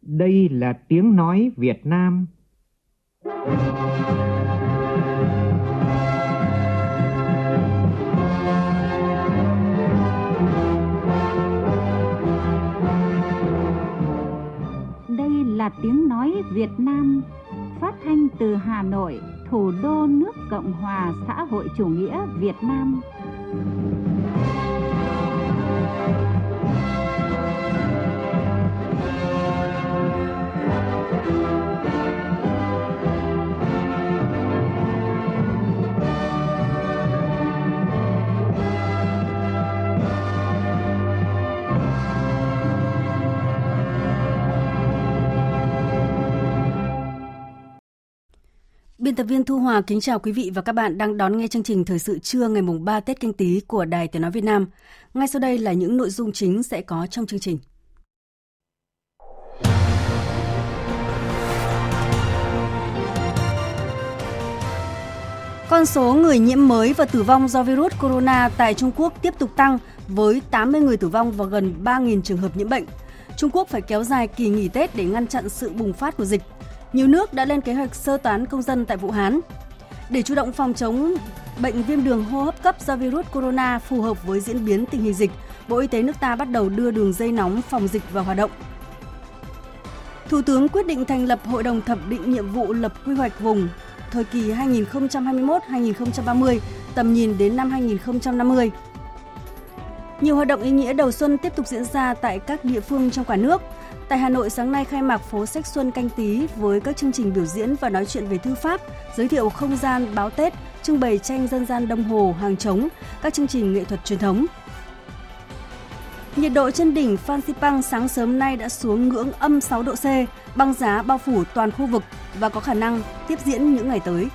Đây là tiếng nói Việt Nam. Đây là tiếng nói Việt Nam, phát thanh từ Hà Nội, thủ đô nước Cộng hòa xã hội chủ nghĩa Việt Nam. Biên tập viên Thu Hòa kính chào quý vị và các bạn đang đón nghe chương trình Thời sự trưa ngày 3 Tết Canh Tý của Đài Tiếng nói Việt Nam. Ngay sau đây là những nội dung chính sẽ có trong chương trình. Con số người nhiễm mới và tử vong do virus corona tại Trung Quốc tiếp tục tăng với 80 người tử vong và gần 3.000 trường hợp nhiễm bệnh. Trung Quốc phải kéo dài kỳ nghỉ Tết để ngăn chặn sự bùng phát của dịch. Nhiều nước đã lên kế hoạch sơ tán công dân tại Vũ Hán. Để chủ động phòng chống bệnh viêm đường hô hấp cấp do virus corona phù hợp với diễn biến tình hình dịch, Bộ Y tế nước ta bắt đầu đưa đường dây nóng phòng dịch vào hoạt động. Thủ tướng quyết định thành lập Hội đồng thẩm định nhiệm vụ lập quy hoạch vùng thời kỳ 2021-2030, tầm nhìn đến năm 2050. Nhiều hoạt động ý nghĩa đầu xuân tiếp tục diễn ra tại các địa phương trong cả nước. Tại Hà Nội, sáng nay khai mạc phố sách Xuân Canh Tý với các chương trình biểu diễn và nói chuyện về thư pháp, giới thiệu không gian báo Tết, trưng bày tranh dân gian Đông Hồ, hàng trống, các chương trình nghệ thuật truyền thống. Nhiệt độ trên đỉnh Phan Xipang sáng sớm nay đã xuống ngưỡng âm 6 độ C, băng giá bao phủ toàn khu vực và có khả năng tiếp diễn những ngày tới.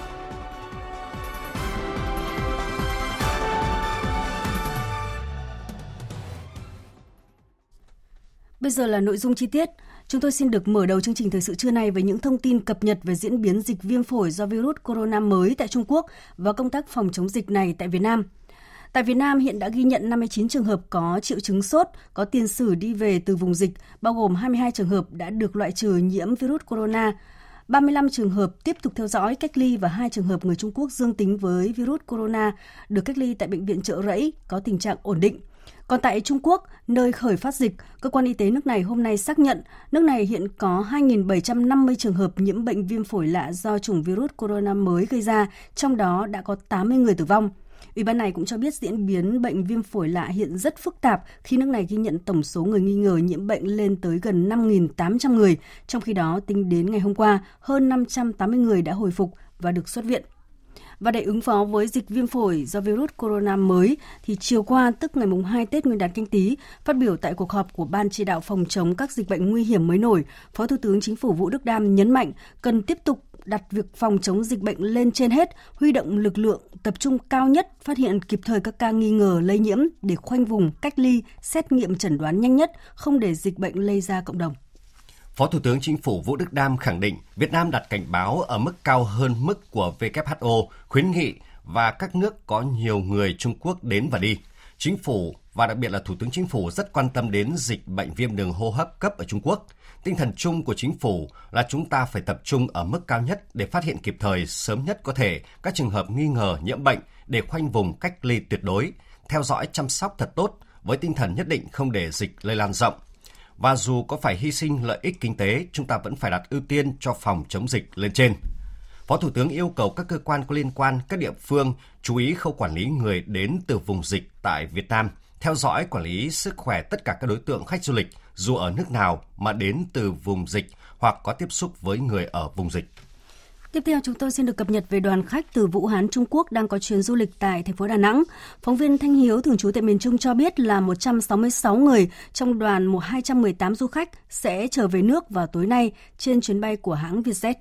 Bây giờ là nội dung chi tiết. Chúng tôi xin được mở đầu chương trình thời sự trưa nay với những thông tin cập nhật về diễn biến dịch viêm phổi do virus corona mới tại Trung Quốc và công tác phòng chống dịch này tại Việt Nam. Tại Việt Nam hiện đã ghi nhận 59 trường hợp có triệu chứng sốt, có tiền sử đi về từ vùng dịch, bao gồm 22 trường hợp đã được loại trừ nhiễm virus corona, 35 trường hợp tiếp tục theo dõi, cách ly và 2 trường hợp người Trung Quốc dương tính với virus corona được cách ly tại Bệnh viện Chợ Rẫy có tình trạng ổn định. Còn tại Trung Quốc, nơi khởi phát dịch, cơ quan y tế nước này hôm nay xác nhận nước này hiện có 2.750 trường hợp nhiễm bệnh viêm phổi lạ do chủng virus corona mới gây ra, trong đó đã có 80 người tử vong. Ủy ban này cũng cho biết diễn biến bệnh viêm phổi lạ hiện rất phức tạp khi nước này ghi nhận tổng số người nghi ngờ nhiễm bệnh lên tới gần 5.800 người, trong khi đó tính đến ngày hôm qua, hơn 580 người đã hồi phục và được xuất viện. Và để ứng phó với dịch viêm phổi do virus corona mới, thì chiều qua, tức ngày 2 Tết Nguyên đán Canh Tý, phát biểu tại cuộc họp của Ban chỉ đạo phòng chống các dịch bệnh nguy hiểm mới nổi, Phó Thủ tướng Chính phủ Vũ Đức Đam nhấn mạnh cần tiếp tục đặt việc phòng chống dịch bệnh lên trên hết, huy động lực lượng tập trung cao nhất, phát hiện kịp thời các ca nghi ngờ lây nhiễm để khoanh vùng, cách ly, xét nghiệm chẩn đoán nhanh nhất, không để dịch bệnh lây ra cộng đồng. Phó Thủ tướng Chính phủ Vũ Đức Đam khẳng định Việt Nam đặt cảnh báo ở mức cao hơn mức của WHO khuyến nghị và các nước có nhiều người Trung Quốc đến và đi. Chính phủ và đặc biệt là Thủ tướng Chính phủ rất quan tâm đến dịch bệnh viêm đường hô hấp cấp ở Trung Quốc. Tinh thần chung của Chính phủ là chúng ta phải tập trung ở mức cao nhất để phát hiện kịp thời sớm nhất có thể các trường hợp nghi ngờ nhiễm bệnh để khoanh vùng cách ly tuyệt đối, theo dõi chăm sóc thật tốt với tinh thần nhất định không để dịch lây lan rộng. Và dù có phải hy sinh lợi ích kinh tế, chúng ta vẫn phải đặt ưu tiên cho phòng chống dịch lên trên. Phó Thủ tướng yêu cầu các cơ quan có liên quan, các địa phương chú ý khâu quản lý người đến từ vùng dịch tại Việt Nam, theo dõi quản lý sức khỏe tất cả các đối tượng khách du lịch, dù ở nước nào mà đến từ vùng dịch hoặc có tiếp xúc với người ở vùng dịch. Tiếp theo chúng tôi xin được cập nhật về đoàn khách từ Vũ Hán, Trung Quốc đang có chuyến du lịch tại thành phố Đà Nẵng. Phóng viên Thanh Hiếu thường trú tại miền Trung cho biết là 166 người trong đoàn 218 du khách sẽ trở về nước vào tối nay trên chuyến bay của hãng Vietjet.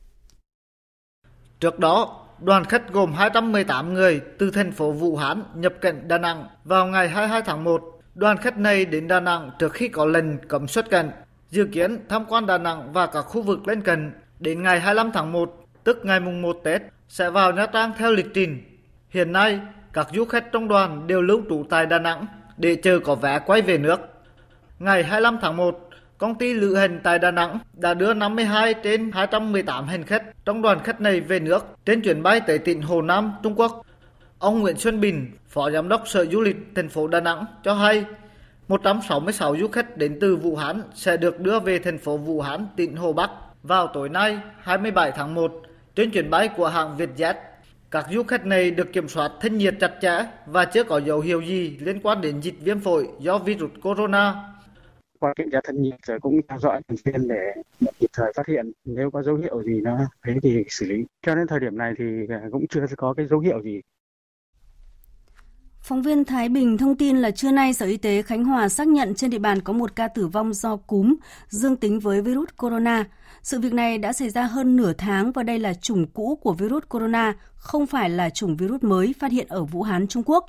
Trước đó, đoàn khách gồm 218 người từ thành phố Vũ Hán nhập cảnh Đà Nẵng vào ngày 22 tháng 1. Đoàn khách này đến Đà Nẵng trước khi có lệnh cấm xuất cảnh, dự kiến tham quan Đà Nẵng và các khu vực lân cận. Đến ngày 25 tháng 1, tức ngày mùng 1 Tết, sẽ vào Nha Trang theo lịch trình. Hiện nay, các du khách trong đoàn đều lưu trú tại Đà Nẵng để chờ có vé quay về nước. Ngày 25 tháng 1, Công ty lữ hành tại Đà Nẵng đã đưa 52 trên 218 hành khách trong đoàn khách này về nước trên chuyến bay tới tỉnh Hồ Nam, Trung Quốc. Ông Nguyễn Xuân Bình, Phó Giám đốc Sở Du lịch thành phố Đà Nẵng cho hay 166 du khách đến từ Vũ Hán sẽ được đưa về thành phố Vũ Hán, tỉnh Hồ Bắc vào tối nay 27 tháng 1 trên chuyến bay của hãng Vietjet. Các du khách này được kiểm soát thân nhiệt chặt chẽ và chưa có dấu hiệu gì liên quan đến dịch viêm phổi do virus corona. Qua kiểm tra thân nhiệt rồi cũng theo dõi thường xuyên để kịp thời phát hiện nếu có dấu hiệu gì nó thế thì xử lý. Cho đến thời điểm này thì cũng chưa có cái dấu hiệu gì. Phóng viên Thái Bình thông tin là trưa nay Sở Y tế Khánh Hòa xác nhận trên địa bàn có một ca tử vong do cúm dương tính với virus corona. Sự việc này đã xảy ra hơn nửa tháng và đây là chủng cũ của virus corona, không phải là chủng virus mới phát hiện ở Vũ Hán, Trung Quốc.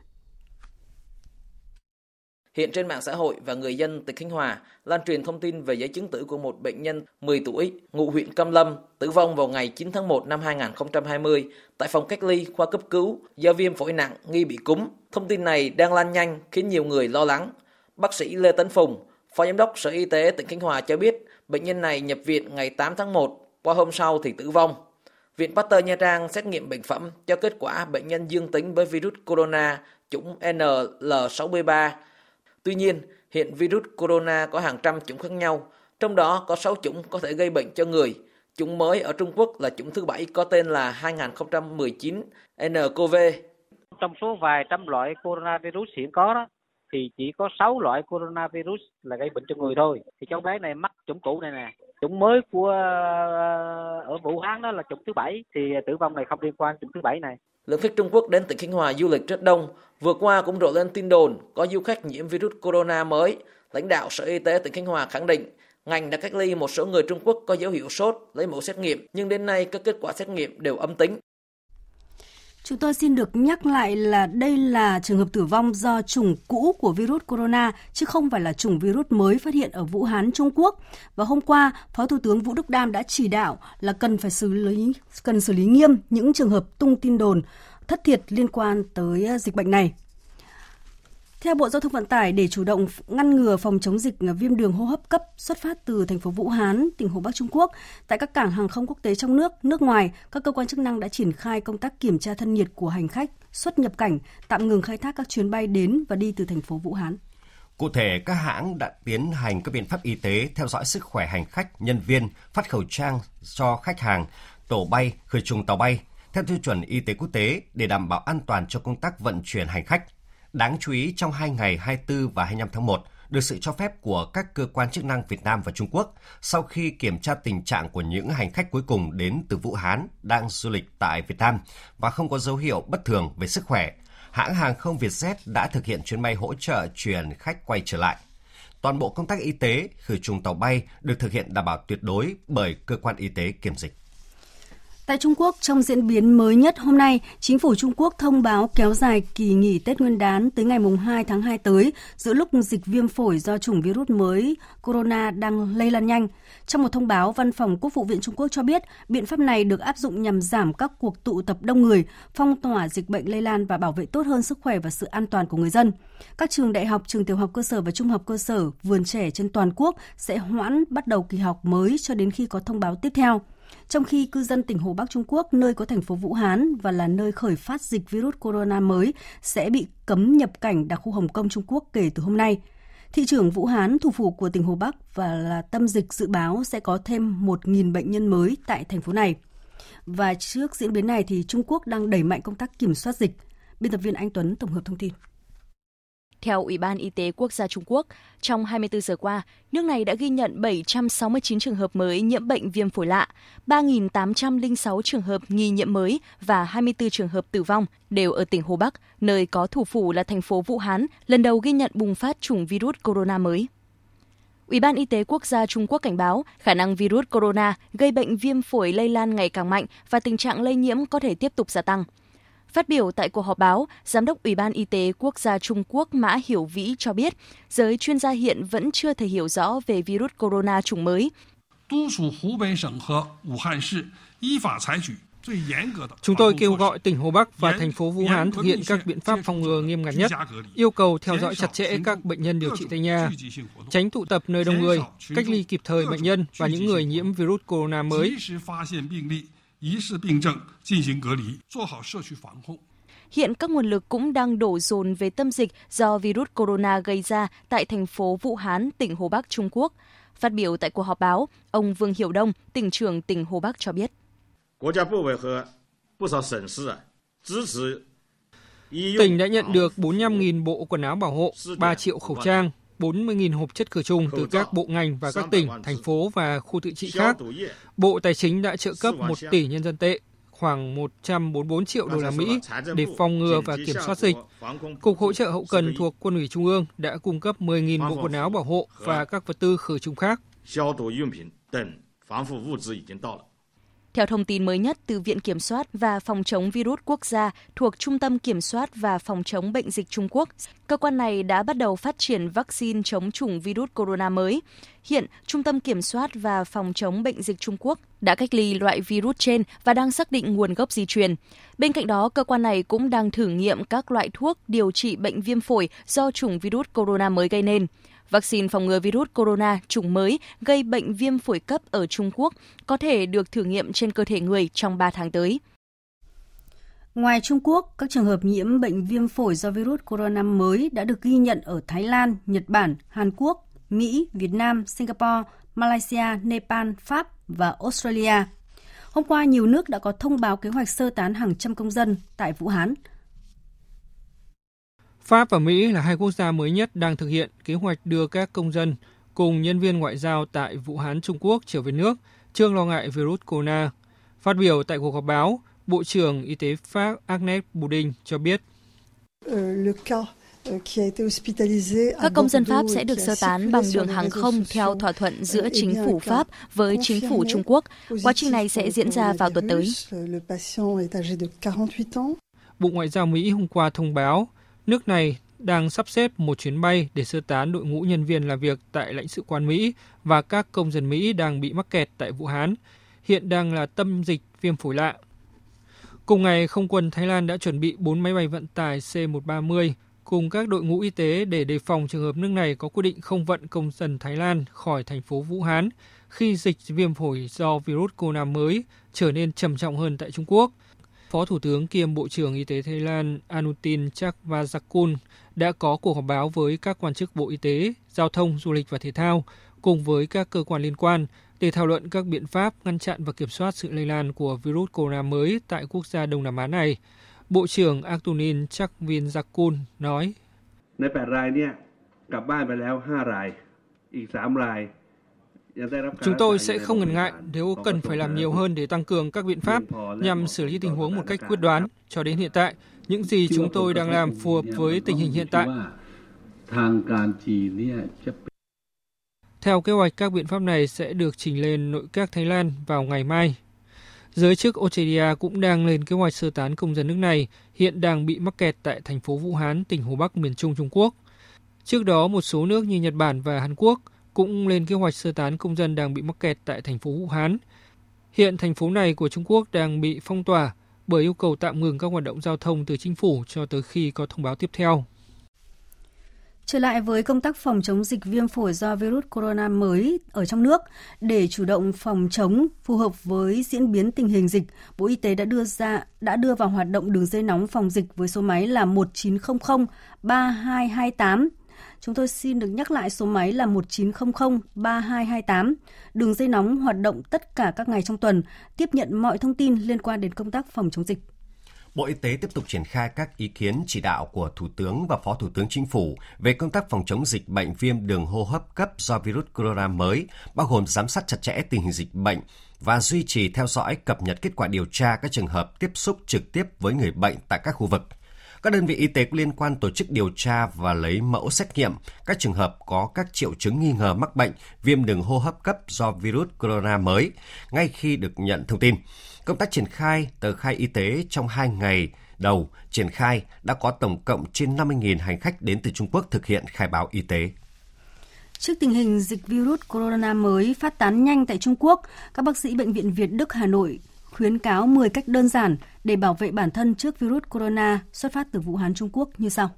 Hiện trên mạng xã hội và người dân tỉnh Khánh Hòa lan truyền thông tin về giấy chứng tử của một bệnh nhân 10 tuổi, ngụ huyện Cam Lâm, tử vong vào ngày 9 tháng 1 năm 2020 tại phòng cách ly khoa cấp cứu do viêm phổi nặng nghi bị cúm. Thông tin này đang lan nhanh khiến nhiều người lo lắng. Bác sĩ Lê Tấn Phùng, Phó Giám đốc Sở Y tế tỉnh Khánh Hòa cho biết bệnh nhân này nhập viện ngày 8 tháng 1, qua hôm sau thì tử vong. Viện Pasteur Nha Trang xét nghiệm bệnh phẩm cho kết quả bệnh nhân dương tính với virus corona chủng NL63. Tuy nhiên, hiện virus corona có hàng trăm chủng khác nhau, trong đó có 6 chủng có thể gây bệnh cho người. Chủng mới ở Trung Quốc là chủng thứ 7 có tên là 2019 nCoV. Trong số vài trăm loại coronavirus hiện có đó, thì chỉ có 6 loại coronavirus là gây bệnh cho người thôi. Thì cháu bé này mắc chủng cũ này nè. Chủng mới của ở Vũ Hán đó là chủng thứ 7, thì tử vong này không liên quan chủng thứ 7 này. Lượng khách Trung Quốc đến tỉnh Khánh Hòa du lịch rất đông. Vừa qua cũng rộ lên tin đồn có du khách nhiễm virus corona mới. Lãnh đạo Sở Y tế tỉnh Khánh Hòa khẳng định ngành đã cách ly một số người Trung Quốc có dấu hiệu sốt, lấy mẫu xét nghiệm, nhưng đến nay các kết quả xét nghiệm đều âm tính. Chúng tôi xin được nhắc lại là đây là trường hợp tử vong do chủng cũ của virus corona, chứ không phải là chủng virus mới phát hiện ở Vũ Hán, Trung Quốc. Và hôm qua, Phó Thủ tướng Vũ Đức Đam đã chỉ đạo là cần xử lý nghiêm những trường hợp tung tin đồn thất thiệt liên quan tới dịch bệnh này. Theo Bộ Giao thông Vận tải, để chủ động ngăn ngừa phòng chống dịch viêm đường hô hấp cấp xuất phát từ thành phố Vũ Hán, tỉnh Hồ Bắc Trung Quốc, tại các cảng hàng không quốc tế trong nước, nước ngoài, các cơ quan chức năng đã triển khai công tác kiểm tra thân nhiệt của hành khách xuất nhập cảnh, tạm ngừng khai thác các chuyến bay đến và đi từ thành phố Vũ Hán. Cụ thể, các hãng đã tiến hành các biện pháp y tế theo dõi sức khỏe hành khách, nhân viên, phát khẩu trang cho khách hàng, tổ bay, khử trùng tàu bay theo tiêu chuẩn y tế quốc tế để đảm bảo an toàn cho công tác vận chuyển hành khách. Đáng chú ý, trong 2 ngày 24 và 25 tháng 1, được sự cho phép của các cơ quan chức năng Việt Nam và Trung Quốc, sau khi kiểm tra tình trạng của những hành khách cuối cùng đến từ Vũ Hán đang du lịch tại Việt Nam và không có dấu hiệu bất thường về sức khỏe, hãng hàng không Vietjet đã thực hiện chuyến bay hỗ trợ chuyển khách quay trở lại. Toàn bộ công tác y tế, khử trùng tàu bay được thực hiện đảm bảo tuyệt đối bởi cơ quan y tế kiểm dịch. Tại Trung Quốc, trong diễn biến mới nhất hôm nay, chính phủ Trung Quốc thông báo kéo dài kỳ nghỉ Tết Nguyên đán tới ngày 2 tháng 2 tới, giữa lúc dịch viêm phổi do chủng virus mới corona đang lây lan nhanh. Trong một thông báo, Văn phòng Quốc vụ viện Trung Quốc cho biết, biện pháp này được áp dụng nhằm giảm các cuộc tụ tập đông người, phong tỏa dịch bệnh lây lan và bảo vệ tốt hơn sức khỏe và sự an toàn của người dân. Các trường đại học, trường tiểu học cơ sở và trung học cơ sở, vườn trẻ trên toàn quốc sẽ hoãn bắt đầu kỳ học mới cho đến khi có thông báo tiếp theo. Trong khi cư dân tỉnh Hồ Bắc Trung Quốc, nơi có thành phố Vũ Hán và là nơi khởi phát dịch virus corona mới, sẽ bị cấm nhập cảnh đặc khu Hồng Kông Trung Quốc kể từ hôm nay. Thị trưởng Vũ Hán, thủ phủ của tỉnh Hồ Bắc và là tâm dịch, dự báo sẽ có thêm 1.000 bệnh nhân mới tại thành phố này. Và trước diễn biến này thì Trung Quốc đang đẩy mạnh công tác kiểm soát dịch. Biên tập viên Anh Tuấn tổng hợp thông tin. Theo Ủy ban Y tế Quốc gia Trung Quốc, trong 24 giờ qua, nước này đã ghi nhận 769 trường hợp mới nhiễm bệnh viêm phổi lạ, 3.806 trường hợp nghi nhiễm mới và 24 trường hợp tử vong đều ở tỉnh Hồ Bắc, nơi có thủ phủ là thành phố Vũ Hán, lần đầu ghi nhận bùng phát chủng virus corona mới. Ủy ban Y tế Quốc gia Trung Quốc cảnh báo khả năng virus corona gây bệnh viêm phổi lây lan ngày càng mạnh và tình trạng lây nhiễm có thể tiếp tục gia tăng. Phát biểu tại cuộc họp báo, Giám đốc Ủy ban Y tế Quốc gia Trung Quốc Mã Hiểu Vĩ cho biết, giới chuyên gia hiện vẫn chưa thể hiểu rõ về virus corona chủng mới. Chúng tôi kêu gọi tỉnh Hồ Bắc và thành phố Vũ Hán thực hiện các biện pháp phòng ngừa nghiêm ngặt nhất, yêu cầu theo dõi chặt chẽ các bệnh nhân điều trị tại nhà, tránh tụ tập nơi đông người, cách ly kịp thời bệnh nhân và những người nhiễm virus corona mới. Hiện các nguồn lực cũng đang đổ dồn về tâm dịch do virus corona gây ra tại thành phố Vũ Hán, tỉnh Hồ Bắc, Trung Quốc. Phát biểu tại cuộc họp báo, ông Vương Hiểu Đông, tỉnh trưởng tỉnh Hồ Bắc cho biết. Tỉnh đã nhận được 45.000 bộ quần áo bảo hộ, 3 triệu khẩu trang, 40.000 hộp chất khử trùng từ các bộ ngành và các tỉnh, thành phố và khu tự trị khác. Bộ Tài chính đã trợ cấp 1 tỷ nhân dân tệ, khoảng 144 triệu đô la Mỹ để phòng ngừa và kiểm soát dịch. Cục hỗ trợ hậu cần thuộc Quân ủy Trung ương đã cung cấp 10.000 bộ quần áo bảo hộ và các vật tư khử trùng khác. Theo thông tin mới nhất từ Viện Kiểm soát và Phòng chống virus quốc gia thuộc Trung tâm Kiểm soát và Phòng chống bệnh dịch Trung Quốc, cơ quan này đã bắt đầu phát triển vaccine chống chủng virus corona mới. Hiện, Trung tâm Kiểm soát và Phòng chống bệnh dịch Trung Quốc đã cách ly loại virus trên và đang xác định nguồn gốc di truyền. Bên cạnh đó, cơ quan này cũng đang thử nghiệm các loại thuốc điều trị bệnh viêm phổi do chủng virus corona mới gây nên. Vaccine phòng ngừa virus corona chủng mới gây bệnh viêm phổi cấp ở Trung Quốc có thể được thử nghiệm trên cơ thể người trong 3 tháng tới. Ngoài Trung Quốc, các trường hợp nhiễm bệnh viêm phổi do virus corona mới đã được ghi nhận ở Thái Lan, Nhật Bản, Hàn Quốc, Mỹ, Việt Nam, Singapore, Malaysia, Nepal, Pháp và Australia. Hôm qua, nhiều nước đã có thông báo kế hoạch sơ tán hàng trăm công dân tại Vũ Hán. Pháp và Mỹ là hai quốc gia mới nhất đang thực hiện kế hoạch đưa các công dân cùng nhân viên ngoại giao tại Vũ Hán, Trung Quốc trở về nước trước lo ngại virus corona. Phát biểu tại cuộc họp báo, Bộ trưởng Y tế Pháp Agnès Buzyn cho biết. Các công dân Pháp sẽ được sơ tán bằng đường hàng không theo thỏa thuận giữa chính phủ Pháp với chính phủ Trung Quốc. Quá trình này sẽ diễn ra vào tuần tới. Bộ Ngoại giao Mỹ hôm qua thông báo nước này đang sắp xếp một chuyến bay để sơ tán đội ngũ nhân viên làm việc tại lãnh sự quán Mỹ và các công dân Mỹ đang bị mắc kẹt tại Vũ Hán, hiện đang là tâm dịch viêm phổi lạ. Cùng ngày, Không quân Thái Lan đã chuẩn bị 4 máy bay vận tải C-130 cùng các đội ngũ y tế để đề phòng trường hợp nước này có quyết định không vận công dân Thái Lan khỏi thành phố Vũ Hán khi dịch viêm phổi do virus corona mới trở nên trầm trọng hơn tại Trung Quốc. Phó Thủ tướng kiêm Bộ trưởng Y tế Thái Lan Anutin Charnvirakul đã có cuộc họp báo với các quan chức Bộ Y tế, Giao thông, Du lịch và Thể thao cùng với các cơ quan liên quan để thảo luận các biện pháp ngăn chặn và kiểm soát sự lây lan của virus corona mới tại quốc gia Đông Nam Á này. Bộ trưởng Anutin Charnvirakul nói: Chúng tôi sẽ không ngần ngại nếu cần phải làm nhiều hơn để tăng cường các biện pháp nhằm xử lý tình huống một cách quyết đoán. Cho đến hiện tại, những gì chúng tôi đang làm phù hợp với tình hình hiện tại. Theo kế hoạch, các biện pháp này sẽ được trình lên nội các Thái Lan vào ngày mai. Giới chức Australia cũng đang lên kế hoạch sơ tán công dân nước này, hiện đang bị mắc kẹt tại thành phố Vũ Hán, tỉnh Hồ Bắc, miền Trung Trung Quốc. Trước đó, một số nước như Nhật Bản và Hàn Quốc cũng lên kế hoạch sơ tán công dân đang bị mắc kẹt tại thành phố Vũ Hán. Hiện thành phố này của Trung Quốc đang bị phong tỏa bởi yêu cầu tạm ngừng các hoạt động giao thông từ chính phủ cho tới khi có thông báo tiếp theo. Trở lại với công tác phòng chống dịch viêm phổi do virus corona mới ở trong nước, để chủ động phòng chống phù hợp với diễn biến tình hình dịch, Bộ Y tế đã đưa vào hoạt động đường dây nóng phòng dịch với số máy là 1900 3228. Chúng tôi xin được nhắc lại số máy là 1900 3228. Đường dây nóng hoạt động tất cả các ngày trong tuần, tiếp nhận mọi thông tin liên quan đến công tác phòng chống dịch. Bộ Y tế tiếp tục triển khai các ý kiến chỉ đạo của Thủ tướng và Phó Thủ tướng Chính phủ về công tác phòng chống dịch bệnh viêm đường hô hấp cấp do virus corona mới, bao gồm giám sát chặt chẽ tình hình dịch bệnh và duy trì theo dõi cập nhật kết quả điều tra các trường hợp tiếp xúc trực tiếp với người bệnh tại các khu vực. Các đơn vị y tế có liên quan tổ chức điều tra và lấy mẫu xét nghiệm các trường hợp có các triệu chứng nghi ngờ mắc bệnh viêm đường hô hấp cấp do virus corona mới ngay khi được nhận thông tin. Công tác triển khai tờ khai y tế trong 2 ngày đầu triển khai đã có tổng cộng trên 50.000 hành khách đến từ Trung Quốc thực hiện khai báo y tế. Trước tình hình dịch virus corona mới phát tán nhanh tại Trung Quốc, các bác sĩ Bệnh viện Việt Đức Hà Nội khuyến cáo 10 cách đơn giản để bảo vệ bản thân trước virus corona xuất phát từ Vũ Hán, Trung Quốc như sau.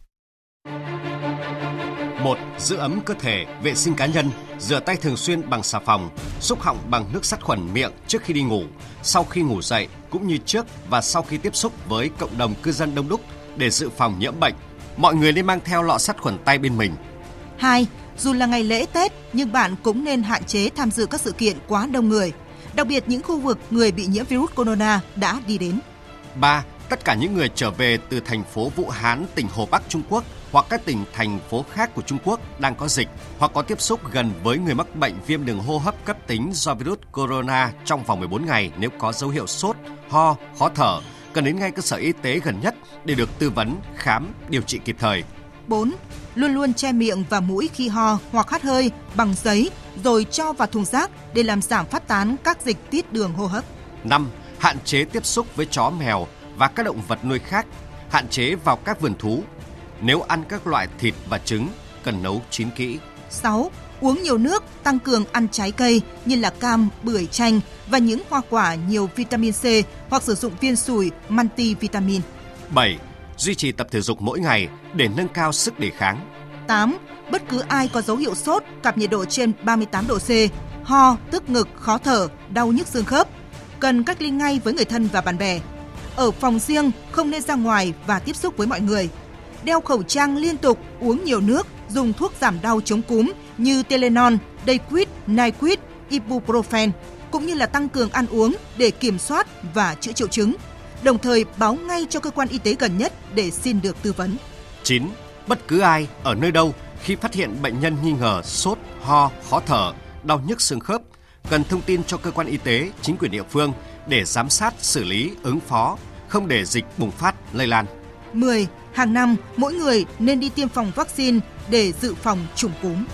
1. Giữ ấm cơ thể, vệ sinh cá nhân, rửa tay thường xuyên bằng xà phòng, xúc họng bằng nước sát khuẩn miệng trước khi đi ngủ, sau khi ngủ dậy cũng như trước và sau khi tiếp xúc với cộng đồng cư dân đông đúc để dự phòng nhiễm bệnh. Mọi người nên mang theo lọ sát khuẩn tay bên mình. 2. Dù là ngày lễ Tết nhưng bạn cũng nên hạn chế tham dự các sự kiện quá đông người, đặc biệt những khu vực người bị nhiễm virus corona đã đi đến. 3. Tất cả những người trở về từ thành phố Vũ Hán, tỉnh Hồ Bắc, Trung Quốc hoặc các tỉnh, thành phố khác của Trung Quốc đang có dịch hoặc có tiếp xúc gần với người mắc bệnh viêm đường hô hấp cấp tính do virus corona trong vòng 14 ngày nếu có dấu hiệu sốt, ho, khó thở, cần đến ngay cơ sở y tế gần nhất để được tư vấn, khám, điều trị kịp thời. 4. Luôn luôn che miệng và mũi khi ho hoặc hắt hơi bằng giấy rồi cho vào thùng rác để làm giảm phát tán các dịch tiết đường hô hấp. 5. Hạn chế tiếp xúc với chó mèo và các động vật nuôi khác, hạn chế vào các vườn thú. Nếu ăn các loại thịt và trứng, cần nấu chín kỹ. 6. Uống nhiều nước, tăng cường ăn trái cây như là cam, bưởi, chanh và những hoa quả nhiều vitamin C hoặc sử dụng viên sủi multivitamin. 7. Duy trì tập thể dục mỗi ngày để nâng cao sức đề kháng. 8. Bất cứ ai có dấu hiệu sốt, gặp nhiệt độ trên 38 độ C, ho, tức ngực, khó thở, đau nhức xương khớp, cần cách ly ngay với người thân và bạn bè. Ở phòng riêng, không nên ra ngoài và tiếp xúc với mọi người. Đeo khẩu trang liên tục, uống nhiều nước, dùng thuốc giảm đau chống cúm như Tylenol, Dayquil, Nyquil, Ibuprofen, cũng như là tăng cường ăn uống để kiểm soát và chữa triệu chứng. Đồng thời báo ngay cho cơ quan y tế gần nhất để xin được tư vấn. 9. Bất cứ ai, ở nơi đâu, khi phát hiện bệnh nhân nghi ngờ sốt, ho, khó thở, đau nhức xương khớp, cần thông tin cho cơ quan y tế, chính quyền địa phương để giám sát, xử lý, ứng phó, không để dịch bùng phát, lây lan. 10. Hàng năm, mỗi người nên đi tiêm phòng vaccine để dự phòng trùng cúm.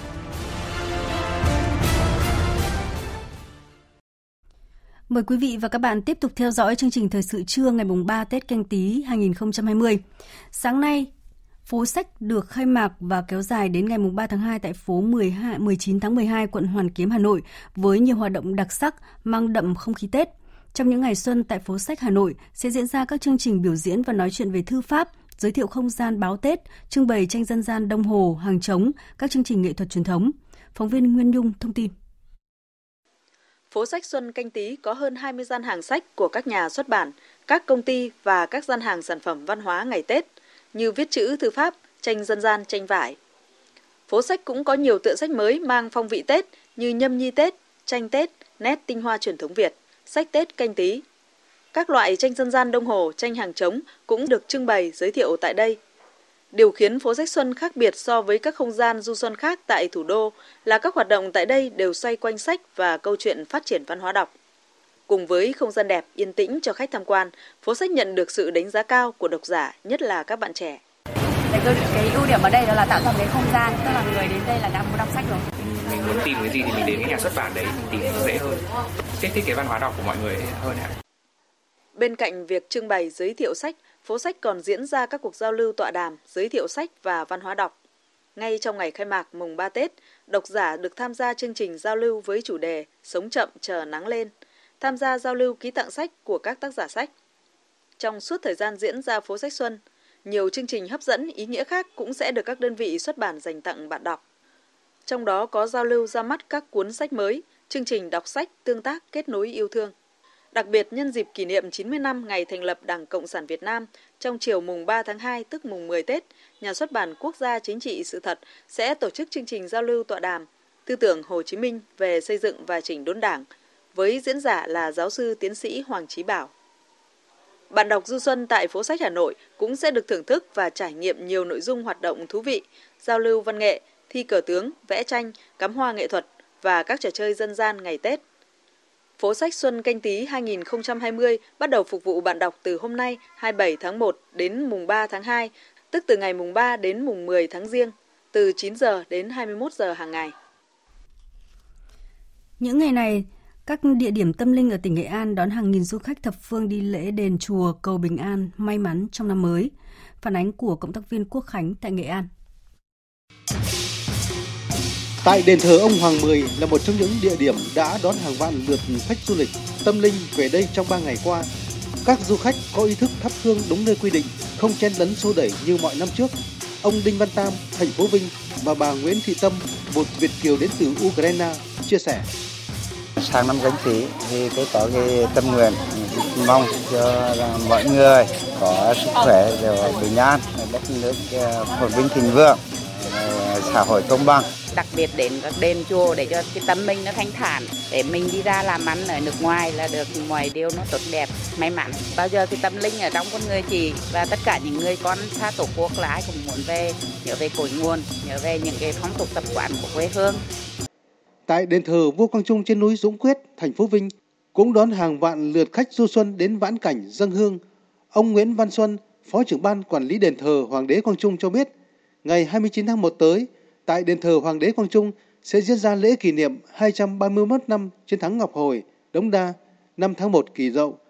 Mời quý vị và các bạn tiếp tục theo dõi chương trình Thời sự trưa ngày 3 Tết Canh Tý 2020. Sáng nay, phố sách được khai mạc và kéo dài đến ngày 3 tháng 2 tại phố 19 tháng 12, quận Hoàn Kiếm, Hà Nội, với nhiều hoạt động đặc sắc mang đậm không khí Tết. Trong những ngày xuân tại phố sách Hà Nội sẽ diễn ra các chương trình biểu diễn và nói chuyện về thư pháp, giới thiệu không gian báo Tết, trưng bày tranh dân gian Đông Hồ, hàng trống, các chương trình nghệ thuật truyền thống. Phóng viên Nguyên Nhung thông tin. Phố sách Xuân Canh Tý có hơn 20 gian hàng sách của các nhà xuất bản, các công ty và các gian hàng sản phẩm văn hóa ngày Tết như viết chữ, thư pháp, tranh dân gian, tranh vải. Phố sách cũng có nhiều tựa sách mới mang phong vị Tết như nhâm nhi Tết, tranh Tết, nét tinh hoa truyền thống Việt, sách Tết Canh Tý. Các loại tranh dân gian Đông Hồ, tranh hàng trống cũng được trưng bày, giới thiệu tại đây. Điều khiến phố sách Xuân khác biệt so với các không gian du xuân khác tại thủ đô là các hoạt động tại đây đều xoay quanh sách và câu chuyện phát triển văn hóa đọc. Cùng với không gian đẹp, yên tĩnh cho khách tham quan, phố sách nhận được sự đánh giá cao của độc giả, nhất là các bạn trẻ. Cái ưu điểm ở đây đó là tạo ra một cái không gian, tức là người đến đây là đã muốn đọc sách rồi. Mình muốn tìm cái gì thì mình đến cái nhà xuất bản đấy, mình tìm nó dễ hơn, kích thích cái văn hóa đọc của mọi người hơn ạ. Bên cạnh việc trưng bày giới thiệu sách, phố sách còn diễn ra các cuộc giao lưu tọa đàm, giới thiệu sách và văn hóa đọc. Ngay trong ngày khai mạc mùng 3 Tết, độc giả được tham gia chương trình giao lưu với chủ đề Sống chậm chờ nắng lên, tham gia giao lưu ký tặng sách của các tác giả sách. Trong suốt thời gian diễn ra phố sách Xuân, nhiều chương trình hấp dẫn ý nghĩa khác cũng sẽ được các đơn vị xuất bản dành tặng bạn đọc. Trong đó có giao lưu ra mắt các cuốn sách mới, chương trình đọc sách tương tác kết nối yêu thương. Đặc biệt nhân dịp kỷ niệm 90 năm ngày thành lập Đảng Cộng sản Việt Nam, trong chiều mùng 3 tháng 2 tức mùng 10 Tết, Nhà xuất bản Quốc gia Chính trị Sự thật sẽ tổ chức chương trình giao lưu tọa đàm Tư tưởng Hồ Chí Minh về xây dựng và chỉnh đốn Đảng với diễn giả là giáo sư tiến sĩ Hoàng Chí Bảo. Bạn đọc du xuân tại phố sách Hà Nội cũng sẽ được thưởng thức và trải nghiệm nhiều nội dung hoạt động thú vị, giao lưu văn nghệ, thi cờ tướng, vẽ tranh, cắm hoa nghệ thuật và các trò chơi dân gian ngày Tết. Phố sách Xuân Canh Tý 2020 bắt đầu phục vụ bạn đọc từ hôm nay 27 tháng 1 đến mùng 3 tháng 2, tức từ ngày mùng 3 đến mùng 10 tháng Giêng, từ 9 giờ đến 21 giờ hàng ngày. Những ngày này, các địa điểm tâm linh ở tỉnh Nghệ An đón hàng nghìn du khách thập phương đi lễ đền chùa cầu bình an, may mắn trong năm mới. Phản ánh của cộng tác viên Quốc Khánh tại Nghệ An. Tại đền thờ ông Hoàng Mười là một trong những địa điểm đã đón hàng vạn lượt khách du lịch tâm linh về đây trong 3 ngày qua. Các du khách có ý thức thắp hương đúng nơi quy định, không chen lấn xô đẩy như mọi năm trước. Ông Đinh Văn Tam, thành phố Vinh và bà Nguyễn Thị Tâm, một Việt kiều đến từ Ukraine, chia sẻ. Sang năm Canh Tý thì tôi có cái tâm nguyện mong cho mọi người có sức khỏe rồi bình an, đất nước phồn vinh thịnh vượng, xã hội công bằng. Đặc biệt đến các đền chùa để cho cái tâm mình nó thanh thản, để mình đi ra làm ăn ở nước ngoài là được mọi điều nó tốt đẹp, may mắn. Bao giờ cái tâm linh ở trong con người chị và tất cả những người con xa tổ quốc là ai cũng muốn về, nhớ về cội nguồn, nhớ về những cái phong tục tập quán của quê hương. Tại đền thờ Vua Quang Trung trên núi Dũng Quyết, thành phố Vinh cũng đón hàng vạn lượt khách du xuân đến vãn cảnh dâng hương. Ông Nguyễn Văn Xuân, Phó trưởng ban quản lý đền thờ Hoàng đế Quang Trung cho biết, ngày 29 tháng 1 tới, tại đền thờ Hoàng đế Quang Trung sẽ diễn ra lễ kỷ niệm 231 năm chiến thắng Ngọc Hồi, Đống Đa, 5 tháng 1 Kỷ Dậu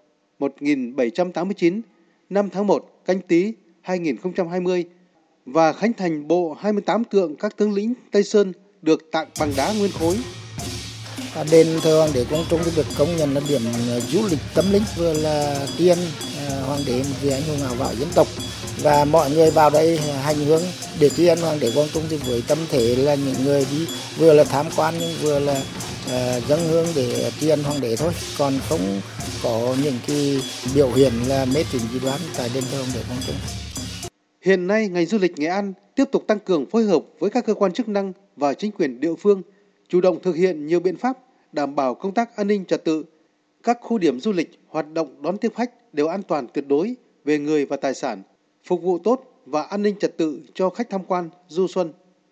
1789, 5 tháng 1 Canh Tý 2020 và khánh thành bộ 28 tượng các tướng lĩnh Tây Sơn được tặng bằng đá nguyên khối. Đền thờ Hoàng đế Quang Trung được công nhận là điểm du lịch tâm linh, vừa là tri ân Hoàng đế vì anh hùng áo vải dân tộc, và mọi người vào đây hành hương để tri ân Hoàng đế Quang Trung thì với tâm thế là những người đi vừa là tham quan nhưng vừa là dâng hương để tri ân Hoàng đế thôi, còn không có những cái biểu hiện là mê tín dị đoan tại đền thờ Hoàng đế Quang Trung. Hiện nay, ngành du lịch Nghệ An tiếp tục tăng cường phối hợp với các cơ quan chức năng và chính quyền địa phương, chủ động thực hiện nhiều biện pháp đảm bảo công tác an ninh trật tự. Các khu điểm du lịch hoạt động đón tiếp khách đều an toàn tuyệt đối về người và tài sản, phục vụ tốt và an ninh trật tự cho khách tham quan du xuân.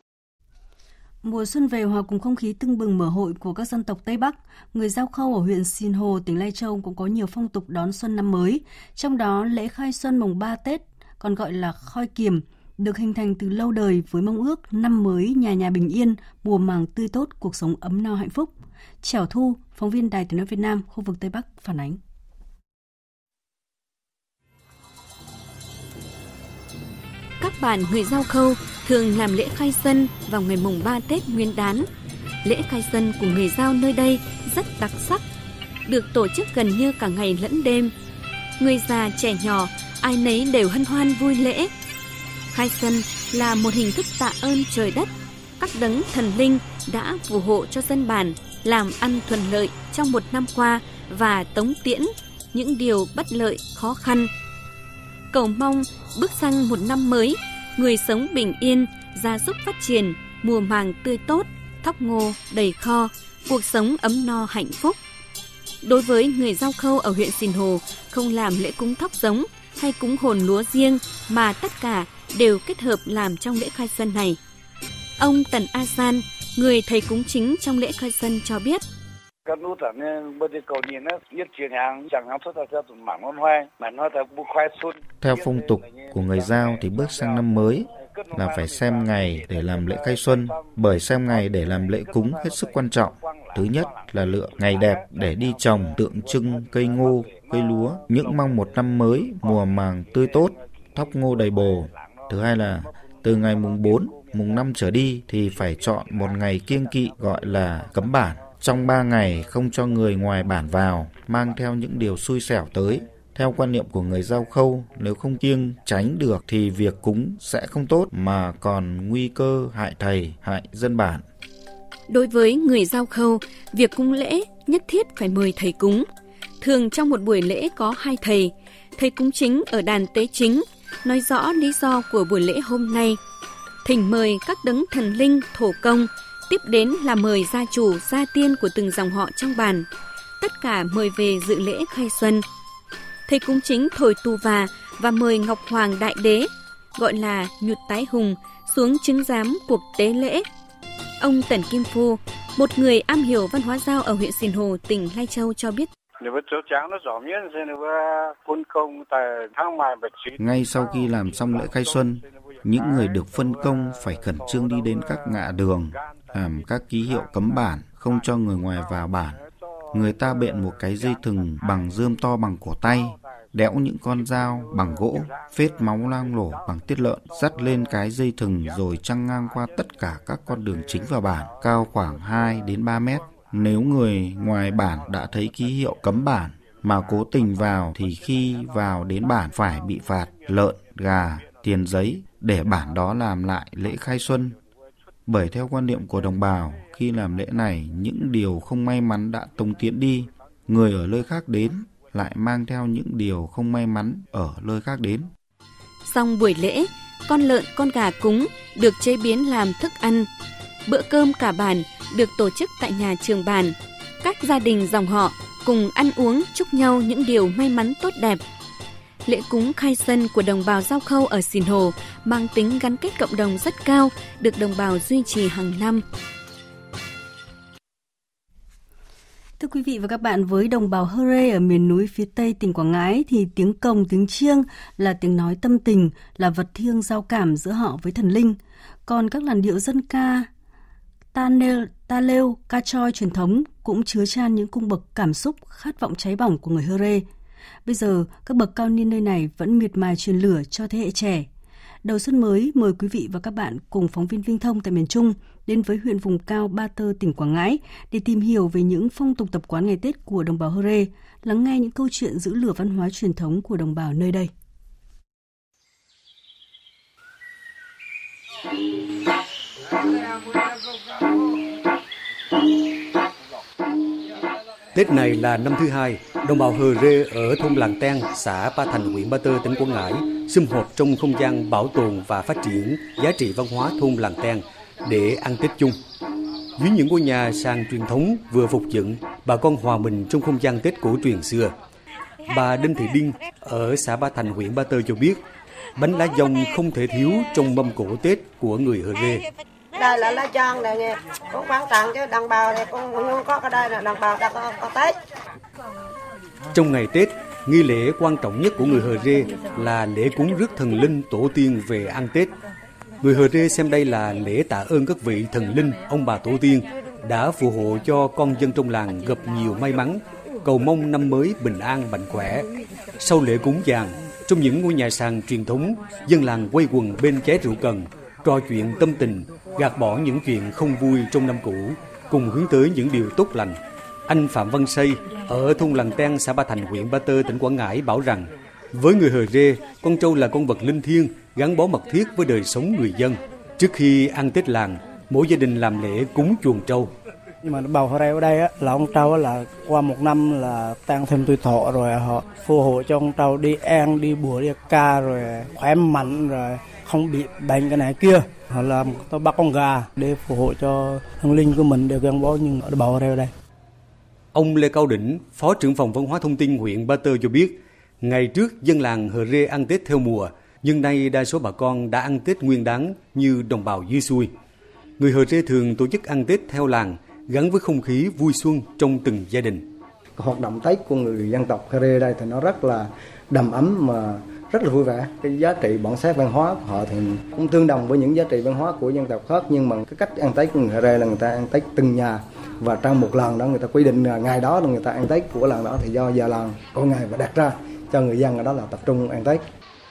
Mùa xuân về hòa cùng không khí tưng bừng mở hội của các dân tộc Tây Bắc, người Dao Khâu ở huyện Sinh Hồ, tỉnh Lai Châu cũng có nhiều phong tục đón xuân năm mới. Trong đó, lễ khai xuân mùng 3 Tết, còn gọi là khoi kiềm, được hình thành từ lâu đời với mong ước năm mới nhà nhà bình yên, mùa màng tươi tốt, cuộc sống ấm no hạnh phúc. Trảo Thu, phóng viên Đài Tiếng nói Việt Nam, khu vực Tây Bắc phản ánh. Các bản người Dao Khâu thường làm lễ khai xuân vào ngày mùng 3 Tết Nguyên đán. Lễ khai xuân của người Dao nơi đây rất đặc sắc, được tổ chức gần như cả ngày lẫn đêm. Người già trẻ nhỏ, ai nấy đều hân hoan vui lễ. Khai xuân là một hình thức tạ ơn trời đất, các đấng thần linh đã phù hộ cho dân bản làm ăn thuận lợi trong một năm qua và tống tiễn những điều bất lợi khó khăn. Cầu mong bước sang một năm mới, người sống bình yên, gia súc phát triển, mùa màng tươi tốt, thóc ngô đầy kho, cuộc sống ấm no hạnh phúc. Đối với người Dao Khâu ở huyện Sinh Hồ, không làm lễ cúng thóc giống hay cúng hồn lúa riêng mà tất cả đều kết hợp làm trong lễ khai xuân này. Ông Tần A San, người thầy cúng chính trong lễ khai xuân cho biết. Theo phong tục của người Dao thì bước sang năm mới là phải xem ngày để làm lễ khai xuân, bởi xem ngày để làm lễ cúng hết sức quan trọng. Thứ nhất là lựa ngày đẹp để đi trồng tượng trưng cây ngô, cây lúa, những mong một năm mới mùa màng tươi tốt, thóc ngô đầy bồ. Thứ hai là từ ngày mùng 4, mùng 5 trở đi thì phải chọn một ngày kiêng kỵ gọi là cấm bản. Trong 3 ngày không cho người ngoài bản vào, mang theo những điều xui xẻo tới. Theo quan niệm của người Dao Khâu, nếu không kiêng tránh được thì việc cúng sẽ không tốt mà còn nguy cơ hại thầy, hại dân bản. Đối với người Dao Khâu, việc cúng lễ nhất thiết phải mời thầy cúng. Thường trong một buổi lễ có 2 thầy. Thầy cúng chính ở đàn tế chính, nói rõ lý do của buổi lễ hôm nay. Thỉnh mời các đấng thần linh, thổ công, tiếp đến là mời gia chủ, gia tiên của từng dòng họ trong bản. Tất cả mời về dự lễ khai xuân. Thầy cúng chính thổi tù và mời Ngọc Hoàng Đại Đế, gọi là Nhụt Tái Hùng, xuống chứng giám cuộc tế lễ. Ông Tần Kim Phu, một người am hiểu văn hóa Dao ở huyện Sinh Hồ, tỉnh Lai Châu cho biết. Ngay sau khi làm xong lễ khai xuân, những người được phân công phải khẩn trương đi đến các ngã đường, làm các ký hiệu cấm bản, không cho người ngoài vào bản. Người ta bện một cái dây thừng bằng rơm to bằng cổ tay, đẽo những con dao bằng gỗ, phết máu loang lổ bằng tiết lợn, dắt lên cái dây thừng rồi chăng ngang qua tất cả các con đường chính vào bản, cao khoảng 2 đến 3 mét. Nếu người ngoài bản đã thấy ký hiệu cấm bản mà cố tình vào thì khi vào đến bản phải bị phạt lợn, gà, tiền giấy để bản đó làm lại lễ khai xuân. Bởi theo quan niệm của đồng bào, khi làm lễ này, những điều không may mắn đã tống tiễn đi, người ở nơi khác đến lại mang theo những điều không may mắn ở nơi khác đến. Xong buổi lễ, con lợn, con gà cúng được chế biến làm thức ăn. Bữa cơm cả bản được tổ chức tại nhà trường bản. Các gia đình dòng họ cùng ăn uống chúc nhau những điều may mắn tốt đẹp. Lễ cúng khai xuân của đồng bào Dao Khâu ở Sìn Hồ mang tính gắn kết cộng đồng rất cao, được đồng bào duy trì hàng năm. Thưa quý vị và các bạn, với đồng bào Hơ Rê ở miền núi phía Tây tỉnh Quảng Ngãi thì tiếng cồng, tiếng chiêng là tiếng nói tâm tình, là vật thiêng giao cảm giữa họ với thần linh. Còn các làn điệu dân ca, ta lêu, ca choi truyền thống cũng chứa chan những cung bậc cảm xúc, khát vọng cháy bỏng của người Hơ Rê. Bây giờ, các bậc cao niên nơi này vẫn miệt mài truyền lửa cho thế hệ trẻ. Đầu xuân mới, mời quý vị và các bạn cùng phóng viên Vinh Thông tại miền Trung đến với huyện vùng cao Ba Tơ, tỉnh Quảng Ngãi để tìm hiểu về những phong tục tập quán ngày Tết của đồng bào Hơ Rê, lắng nghe những câu chuyện giữ lửa văn hóa truyền thống của đồng bào nơi đây. Tết này là năm thứ hai, đồng bào Hơ Rê ở thôn Làng Ten, xã Ba Thành, huyện Ba Tơ, tỉnh Quảng Ngãi sum họp trong không gian bảo tồn và phát triển giá trị văn hóa thôn Làng Ten để ăn Tết chung. Dưới những ngôi nhà sàn truyền thống vừa phục dựng, bà con hòa mình trong không gian Tết cổ truyền xưa. Bà Đinh Thị Đinh ở xã Ba Thành, huyện Ba Tơ cho biết, bánh lá dong không thể thiếu trong mâm cỗ Tết của người Hơ Rê. Đây là lá dong này nghe, cũng quan trọng chứ đồng bào này cũng không có cái đây là đồng bào đã có Tết. Trong ngày Tết, nghi lễ quan trọng nhất của người Hơ Rê là lễ cúng rước thần linh tổ tiên về ăn Tết. Người Hơ Rê xem đây là lễ tạ ơn các vị thần linh, ông bà tổ tiên đã phù hộ cho con dân trong làng gặp nhiều may mắn, cầu mong năm mới bình an mạnh khỏe. Sau lễ cúng dường, trong những ngôi nhà sàn truyền thống, dân làng quây quần bên chén rượu cần, trò chuyện tâm tình, gạt bỏ những chuyện không vui trong năm cũ, cùng hướng tới những điều tốt lành. Anh Phạm Văn Xây ở thôn Làng Ten, xã Ba Thành, huyện Ba Tơ, tỉnh Quảng Ngãi bảo rằng, với người Hơ Rê, con trâu là con vật linh thiêng, gắn bó mật thiết với đời sống người dân. Trước khi ăn Tết làng, mỗi gia đình làm lễ cúng chuồng trâu. Nhưng mà bào Hơ Rê ở đây là ông trâu là qua một năm là tăng thêm tuổi thọ, rồi họ phù hộ cho ông trâu đi ăn, đi bùa, đi ca, rồi khỏe mạnh, rồi không bị bệnh cái này kia. Họ làm tôi bắt con gà để phù hộ cho thần linh của mình đều gắn bó như ở bào Hơ Rê ở đây. Ông Lê Cao Đỉnh, Phó trưởng phòng Văn hóa Thông tin huyện Ba Tơ cho biết, ngày trước dân làng Hơ Rê ăn Tết theo mùa, nhưng nay đa số bà con đã ăn Tết nguyên đán như đồng bào dưới xuôi. Người Hơ Rê thường tổ chức ăn Tết theo làng, gắn với không khí vui xuân trong từng gia đình. Hoạt động Tết của người dân tộc Hơ Rê đây thì nó rất là đầm ấm mà rất là vui vẻ. Cái giá trị bản sắc văn hóa của họ thì cũng tương đồng với những giá trị văn hóa của dân tộc khác, nhưng mà cái cách ăn Tết của người Hơ Rê là người ta ăn Tết từng nhà, và trong một lần đó người ta quy định là ngày đó là người ta ăn Tết của lần đó, thì do giờ làng có ngày và đặt ra cho người dân ở đó là tập trung ăn Tết.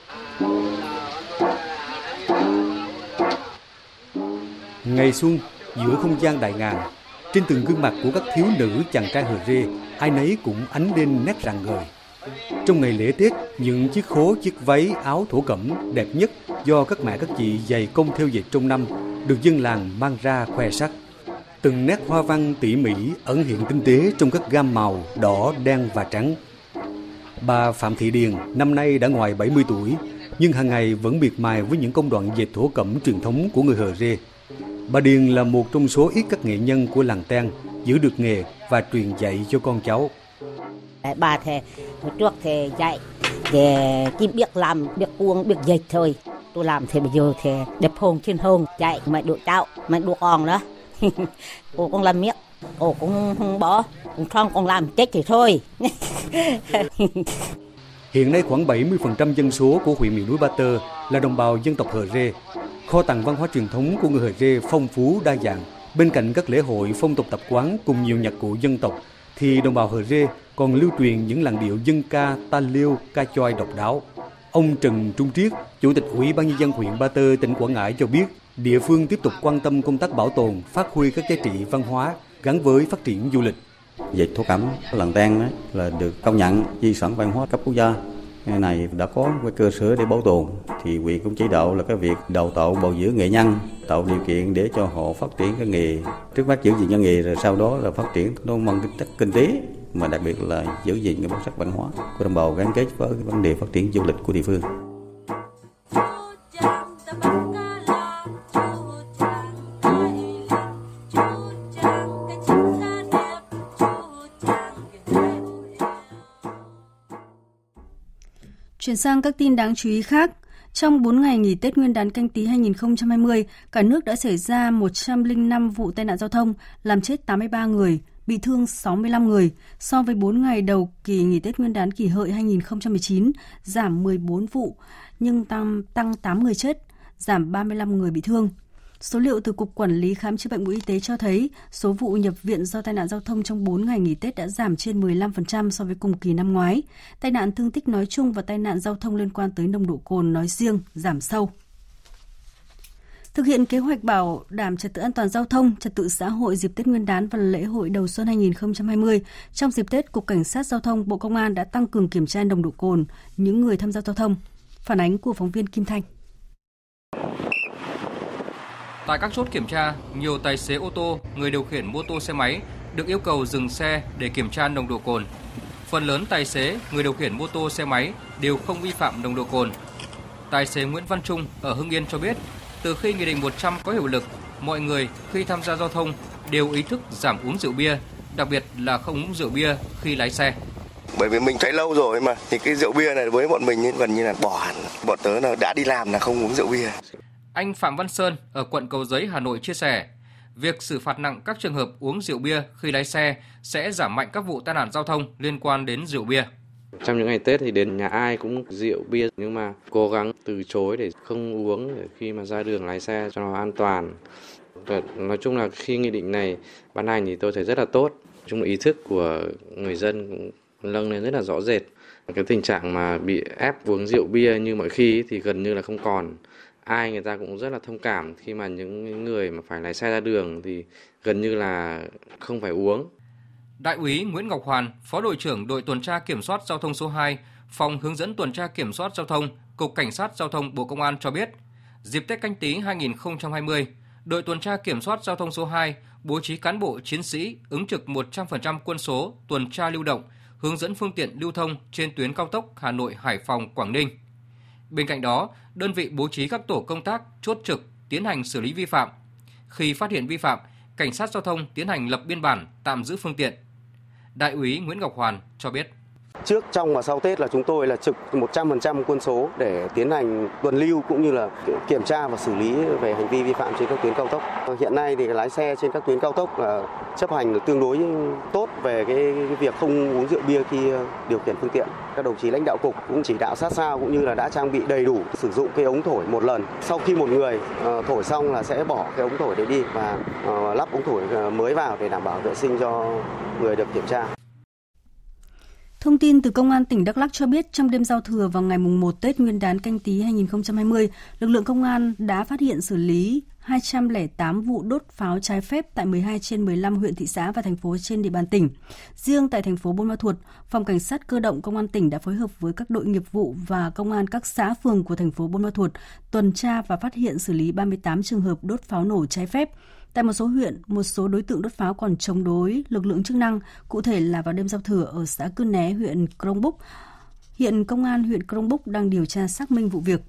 Ngày xuân giữa không gian đại ngàn, trên từng gương mặt của các thiếu nữ chàng trai Hơ Rê, ai nấy cũng ánh lên nét rạng ngời. Trong ngày lễ Tết, những chiếc khố, chiếc váy, áo thổ cẩm đẹp nhất do các mẹ các chị dày công theo dệt trong năm được dân làng mang ra khoe sắc. Từng nét hoa văn tỉ mỉ ẩn hiện tinh tế trong các gam màu đỏ, đen và trắng. Bà Phạm Thị Điền năm nay đã ngoài 70 tuổi, nhưng hàng ngày vẫn miệt mài với những công đoạn dệt thổ cẩm truyền thống của người Hơ Rê. Bà Điền là một trong số ít các nghệ nhân của làng Ten giữ được nghề và truyền dạy cho con cháu. Bà thì hồi trước thì dạy để chỉ biết làm, biết cuông, biết dệt thôi. Tôi làm thì bây giờ thì đẹp hồn trên hồn, dạy mẹ đuổi cháu, mẹ đuổi con đó. Cô con làm miếng, cô cũng không bỏ, cũng không con làm chết thì thôi. Hiện nay khoảng 70% dân số của huyện miền núi Ba Tơ là đồng bào dân tộc Hơ Rê. Kho tàng văn hóa truyền thống của người Hơ Rê phong phú đa dạng. Bên cạnh các lễ hội, phong tục tập quán cùng nhiều nhạc cụ dân tộc, thì đồng bào Hờ Rê còn lưu truyền những làn điệu dân ca ta liêu, ca choi độc đáo. Ông Trần Trung Triết, Chủ tịch Ủy ban Nhân dân huyện Ba Tơ, tỉnh Quảng Ngãi cho biết, địa phương tiếp tục quan tâm công tác bảo tồn, phát huy các giá trị văn hóa gắn với phát triển du lịch. Dệt thổ cẩm Làng Ten đó là được công nhận di sản văn hóa cấp quốc gia. Cái này đã có cái cơ sở để bảo tồn, thì huyện cũng chỉ đạo là cái việc đào tạo bồi dưỡng nghệ nhân, tạo điều kiện để cho họ phát triển cái nghề, trước mắt giữ gìn cái nghề rồi sau đó là phát triển nó mang tính chất kinh tế, mà đặc biệt là giữ gìn cái bản sắc văn hóa của đồng bào gắn kết với cái vấn đề phát triển du lịch của địa phương. Chuyển sang các tin đáng chú ý khác. Trong 4 ngày nghỉ Tết Nguyên đán Canh Tý 2020, cả nước đã xảy ra 105 vụ tai nạn giao thông, làm chết 83 người, bị thương 65 người. So với 4 ngày đầu kỳ nghỉ Tết Nguyên đán Kỷ Hợi 2019, giảm 14 vụ, nhưng tăng 8 người chết, giảm 35 người bị thương. Số liệu từ Cục Quản lý Khám chữa bệnh Bộ Y tế cho thấy số vụ nhập viện do tai nạn giao thông trong 4 ngày nghỉ Tết đã giảm trên 15% so với cùng kỳ năm ngoái. Tai nạn thương tích nói chung và tai nạn giao thông liên quan tới nồng độ cồn nói riêng giảm sâu. Thực hiện kế hoạch bảo đảm trật tự an toàn giao thông, trật tự xã hội dịp Tết Nguyên đán và lễ hội đầu xuân 2020, trong dịp Tết, Cục Cảnh sát Giao thông Bộ Công an đã tăng cường kiểm tra nồng độ cồn những người tham gia giao thông. Phản ánh của phóng viên Kim Thanh. Tại các chốt kiểm tra, nhiều tài xế ô tô, người điều khiển mô tô xe máy được yêu cầu dừng xe để kiểm tra nồng độ cồn. Phần lớn tài xế, người điều khiển mô tô xe máy đều không vi phạm nồng độ cồn. Tài xế Nguyễn Văn Trung ở Hưng Yên cho biết, từ khi Nghị định 100 có hiệu lực, mọi người khi tham gia giao thông đều ý thức giảm uống rượu bia, đặc biệt là không uống rượu bia khi lái xe. Bởi vì mình thấy lâu rồi mà, thì cái rượu bia này với bọn mình gần như là bỏ hẳn. Bọn tớ là đã đi làm là không uống rượu bia. Anh Phạm Văn Sơn ở quận Cầu Giấy, Hà Nội chia sẻ, việc xử phạt nặng các trường hợp uống rượu bia khi lái xe sẽ giảm mạnh các vụ tai nạn giao thông liên quan đến rượu bia. Trong những ngày Tết thì đến nhà ai cũng rượu bia, nhưng mà cố gắng từ chối để không uống để khi mà ra đường lái xe cho nó an toàn. Và nói chung là khi nghị định này ban hành thì tôi thấy rất là tốt. Chung là ý thức của người dân cũng nâng lên rất là rõ rệt. Cái tình trạng mà bị ép uống rượu bia như mọi khi thì gần như là không còn. Ai người ta cũng rất là thông cảm khi mà những người mà phải lái xe ra đường thì gần như là không phải uống. Đại úy Nguyễn Ngọc Hoàn, Phó đội trưởng đội tuần tra kiểm soát giao thông số 2, Phòng hướng dẫn tuần tra kiểm soát giao thông, Cục Cảnh sát Giao thông Bộ Công an cho biết, dịp Tết Canh Tý 2020, đội tuần tra kiểm soát giao thông số 2 bố trí cán bộ chiến sĩ ứng trực 100% quân số tuần tra lưu động, hướng dẫn phương tiện lưu thông trên tuyến cao tốc Hà Nội, Hải Phòng, Quảng Ninh. Bên cạnh đó, đơn vị bố trí các tổ công tác chốt trực tiến hành xử lý vi phạm. Khi phát hiện vi phạm, Cảnh sát Giao thông tiến hành lập biên bản, tạm giữ phương tiện. Đại úy Nguyễn Ngọc Hoàn cho biết. Trước, trong và sau Tết là chúng tôi là trực 100% quân số để tiến hành tuần lưu cũng như là kiểm tra và xử lý về hành vi vi phạm trên các tuyến cao tốc. Hiện nay thì lái xe trên các tuyến cao tốc là chấp hành tương đối tốt về cái việc không uống rượu bia khi điều khiển phương tiện. Các đồng chí lãnh đạo cục cũng chỉ đạo sát sao cũng như là đã trang bị đầy đủ sử dụng cái ống thổi một lần. Sau khi một người thổi xong là sẽ bỏ cái ống thổi đấy đi và lắp ống thổi mới vào để đảm bảo vệ sinh cho người được kiểm tra. Thông tin từ Công an tỉnh Đắk Lắk cho biết trong đêm giao thừa vào ngày mùng 1 Tết Nguyên đán Canh Tý 2020, lực lượng công an đã phát hiện xử lý 208 vụ đốt pháo trái phép tại 12 trên 15 huyện, thị xã và thành phố trên địa bàn tỉnh. Riêng tại thành phố Buôn Ma Thuột, Phòng Cảnh sát Cơ động Công an tỉnh đã phối hợp với các đội nghiệp vụ và công an các xã phường của thành phố Buôn Ma Thuột tuần tra và phát hiện xử lý 38 trường hợp đốt pháo nổ trái phép. Tại một số huyện, một số đối tượng đốt pháo còn chống đối lực lượng chức năng, cụ thể là vào đêm giao thừa ở xã Cư Né, huyện Crong Búc. Hiện Công an huyện Crong Búc đang điều tra xác minh vụ việc.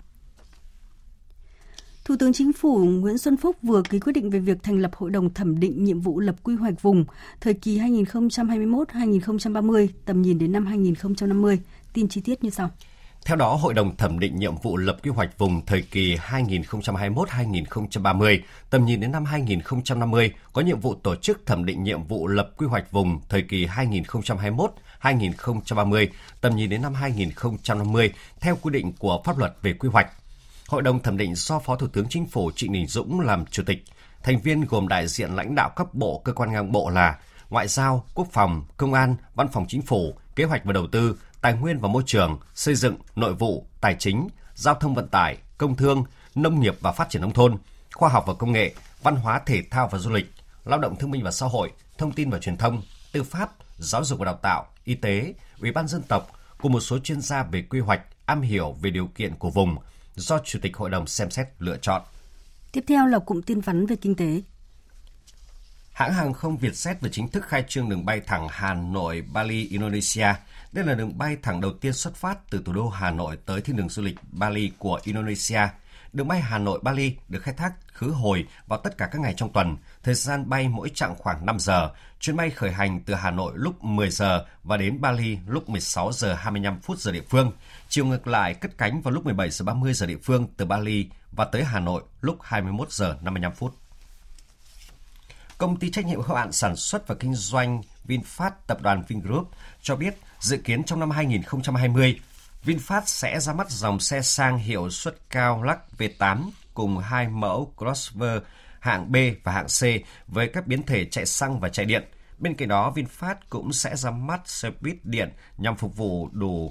Thủ tướng Chính phủ Nguyễn Xuân Phúc vừa ký quyết định về việc thành lập Hội đồng thẩm định nhiệm vụ lập quy hoạch vùng thời kỳ 2021-2030, tầm nhìn đến năm 2050. Tin chi tiết như sau. Theo đó, Hội đồng thẩm định nhiệm vụ lập quy hoạch vùng thời kỳ 2021-2030, tầm nhìn đến năm 2050 có nhiệm vụ tổ chức thẩm định nhiệm vụ lập quy hoạch vùng thời kỳ 2021-2030, tầm nhìn đến năm 2050 theo quy định của pháp luật về quy hoạch. Hội đồng thẩm định do Phó Thủ tướng Chính phủ Trịnh Đình Dũng làm chủ tịch. Thành viên gồm đại diện lãnh đạo các bộ, cơ quan ngang bộ là Ngoại giao, Quốc phòng, Công an, Văn phòng Chính phủ, Kế hoạch và Đầu tư, Tài nguyên và Môi trường, Xây dựng, Nội vụ, Tài chính, Giao thông vận tải, Công thương, Nông nghiệp và Phát triển nông thôn, Khoa học và Công nghệ, Văn hóa thể thao và Du lịch, Lao động thương binh và Xã hội, Thông tin và Truyền thông, Tư pháp, Giáo dục và Đào tạo, Y tế, Ủy ban Dân tộc cùng một số chuyên gia về quy hoạch, am hiểu về điều kiện của vùng do Chủ tịch Hội đồng xem xét lựa chọn. Tiếp theo là cụm tin vắn về kinh tế. Hãng hàng không Vietjet vừa chính thức khai trương đường bay thẳng Hà Nội, Bali, Indonesia. Đây là đường bay thẳng đầu tiên xuất phát từ thủ đô Hà Nội tới thiên đường du lịch Bali của Indonesia. Đường bay Hà Nội Bali được khai thác khứ hồi vào tất cả các ngày trong tuần. Thời gian bay mỗi chặng khoảng 5 giờ. Chuyến bay khởi hành từ Hà Nội lúc 10 giờ và đến Bali lúc 16 giờ 25 phút giờ địa phương. Chiều ngược lại cất cánh vào lúc 17 giờ 30 giờ địa phương từ Bali và tới Hà Nội lúc 21 giờ 55 phút. Công ty trách nhiệm hữu hạn sản xuất và kinh doanh VinFast tập đoàn Vingroup cho biết dự kiến trong năm 2020, VinFast sẽ ra mắt dòng xe sang hiệu suất cao Lux V8 cùng 2 mẫu crossover hạng B và hạng C với các biến thể chạy xăng và chạy điện. Bên cạnh đó, VinFast cũng sẽ ra mắt xe buýt điện nhằm phủ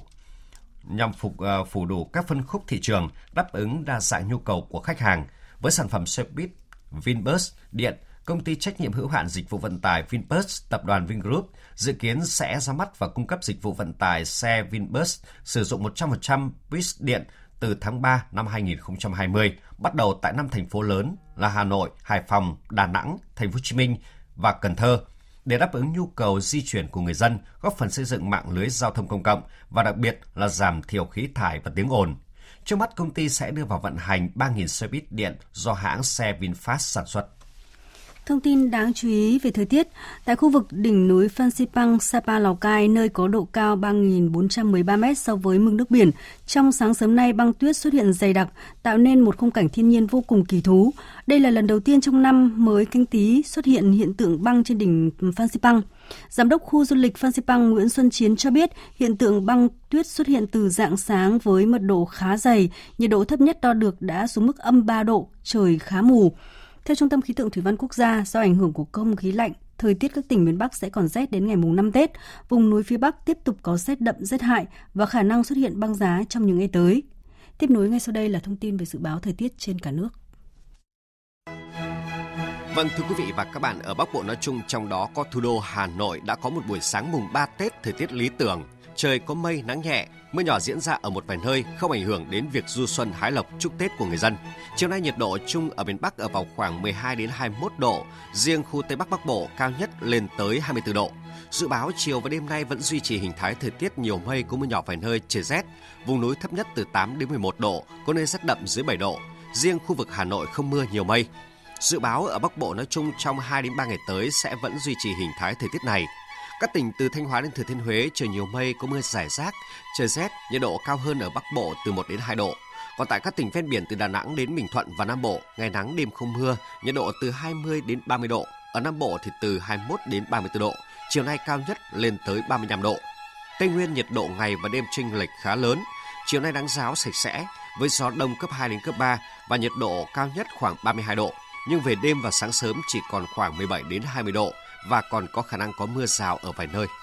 đủ các phân khúc thị trường, đáp ứng đa dạng nhu cầu của khách hàng. Với sản phẩm xe buýt Vinbus điện, Công ty trách nhiệm hữu hạn dịch vụ vận tải Vinbus tập đoàn Vingroup dự kiến sẽ ra mắt và cung cấp dịch vụ vận tải xe Vinbus sử dụng 100% bus điện từ tháng 3 năm 2020, bắt đầu tại 5 thành phố lớn là Hà Nội, Hải Phòng, Đà Nẵng, Thành phố Hồ Chí Minh và Cần Thơ để đáp ứng nhu cầu di chuyển của người dân, góp phần xây dựng mạng lưới giao thông công cộng và đặc biệt là giảm thiểu khí thải và tiếng ồn. Trước mắt, công ty sẽ đưa vào vận hành 3.000 xe buýt điện do hãng xe VinFast sản xuất. Thông tin đáng chú ý về thời tiết, tại khu vực đỉnh núi Phan Xipang, Sapa, Lào Cai, nơi có độ cao 3.413 m so với mực nước biển, trong sáng sớm nay băng tuyết xuất hiện dày đặc, tạo nên một khung cảnh thiên nhiên vô cùng kỳ thú. Đây là lần đầu tiên trong năm mới Canh Tý xuất hiện hiện tượng băng trên đỉnh Phan Xipang. Giám đốc khu du lịch Phan Xipang Nguyễn Xuân Chiến cho biết hiện tượng băng tuyết xuất hiện từ rạng sáng với mật độ khá dày, nhiệt độ thấp nhất đo được đã xuống mức âm 3 độ, trời khá mù. Theo Trung tâm Khí tượng Thủy văn Quốc gia, do ảnh hưởng của không khí lạnh, thời tiết các tỉnh miền Bắc sẽ còn rét đến ngày mùng 5 Tết. Vùng núi phía Bắc tiếp tục có rét đậm, rét hại và khả năng xuất hiện băng giá trong những ngày tới. Tiếp nối ngay sau đây là thông tin về dự báo thời tiết trên cả nước. Vâng, thưa quý vị và các bạn, ở Bắc Bộ nói chung, trong đó có thủ đô Hà Nội đã có một buổi sáng mùng 3 Tết thời tiết lý tưởng. Trời có mây, nắng nhẹ, mưa nhỏ diễn ra ở một vài nơi, không ảnh hưởng đến việc du xuân hái lộc chúc Tết của người dân. Chiều nay nhiệt độ chung ở miền Bắc ở vào khoảng 12 đến 21 độ, riêng khu Tây Bắc Bắc Bộ cao nhất lên tới 24 độ. Dự báo chiều và đêm nay vẫn duy trì hình thái thời tiết nhiều mây, có mưa nhỏ vài nơi, trời rét. Vùng núi thấp nhất từ 8 đến 11 độ, có nơi rét đậm dưới 7 độ. Riêng khu vực Hà Nội không mưa, nhiều mây. Dự báo ở Bắc Bộ nói chung trong 2 đến 3 ngày tới sẽ vẫn duy trì hình thái thời tiết này. Các tỉnh từ Thanh Hóa đến Thừa Thiên Huế trời nhiều mây, có mưa rải rác, trời rét, nhiệt độ cao hơn ở Bắc Bộ từ 1 đến 2 độ. Còn tại các tỉnh ven biển từ Đà Nẵng đến Bình Thuận và Nam Bộ, ngày nắng đêm không mưa, nhiệt độ từ 20 đến 30 độ. Ở Nam Bộ thì từ 21 đến 34 độ, chiều nay cao nhất lên tới 35 độ. Tây Nguyên nhiệt độ ngày và đêm chênh lệch khá lớn. Chiều nay nắng ráo sạch sẽ với gió đông cấp 2 đến cấp 3 và nhiệt độ cao nhất khoảng 32 độ. Nhưng về đêm và sáng sớm chỉ còn khoảng 17 đến 20 độ và còn có khả năng có mưa rào ở vài nơi.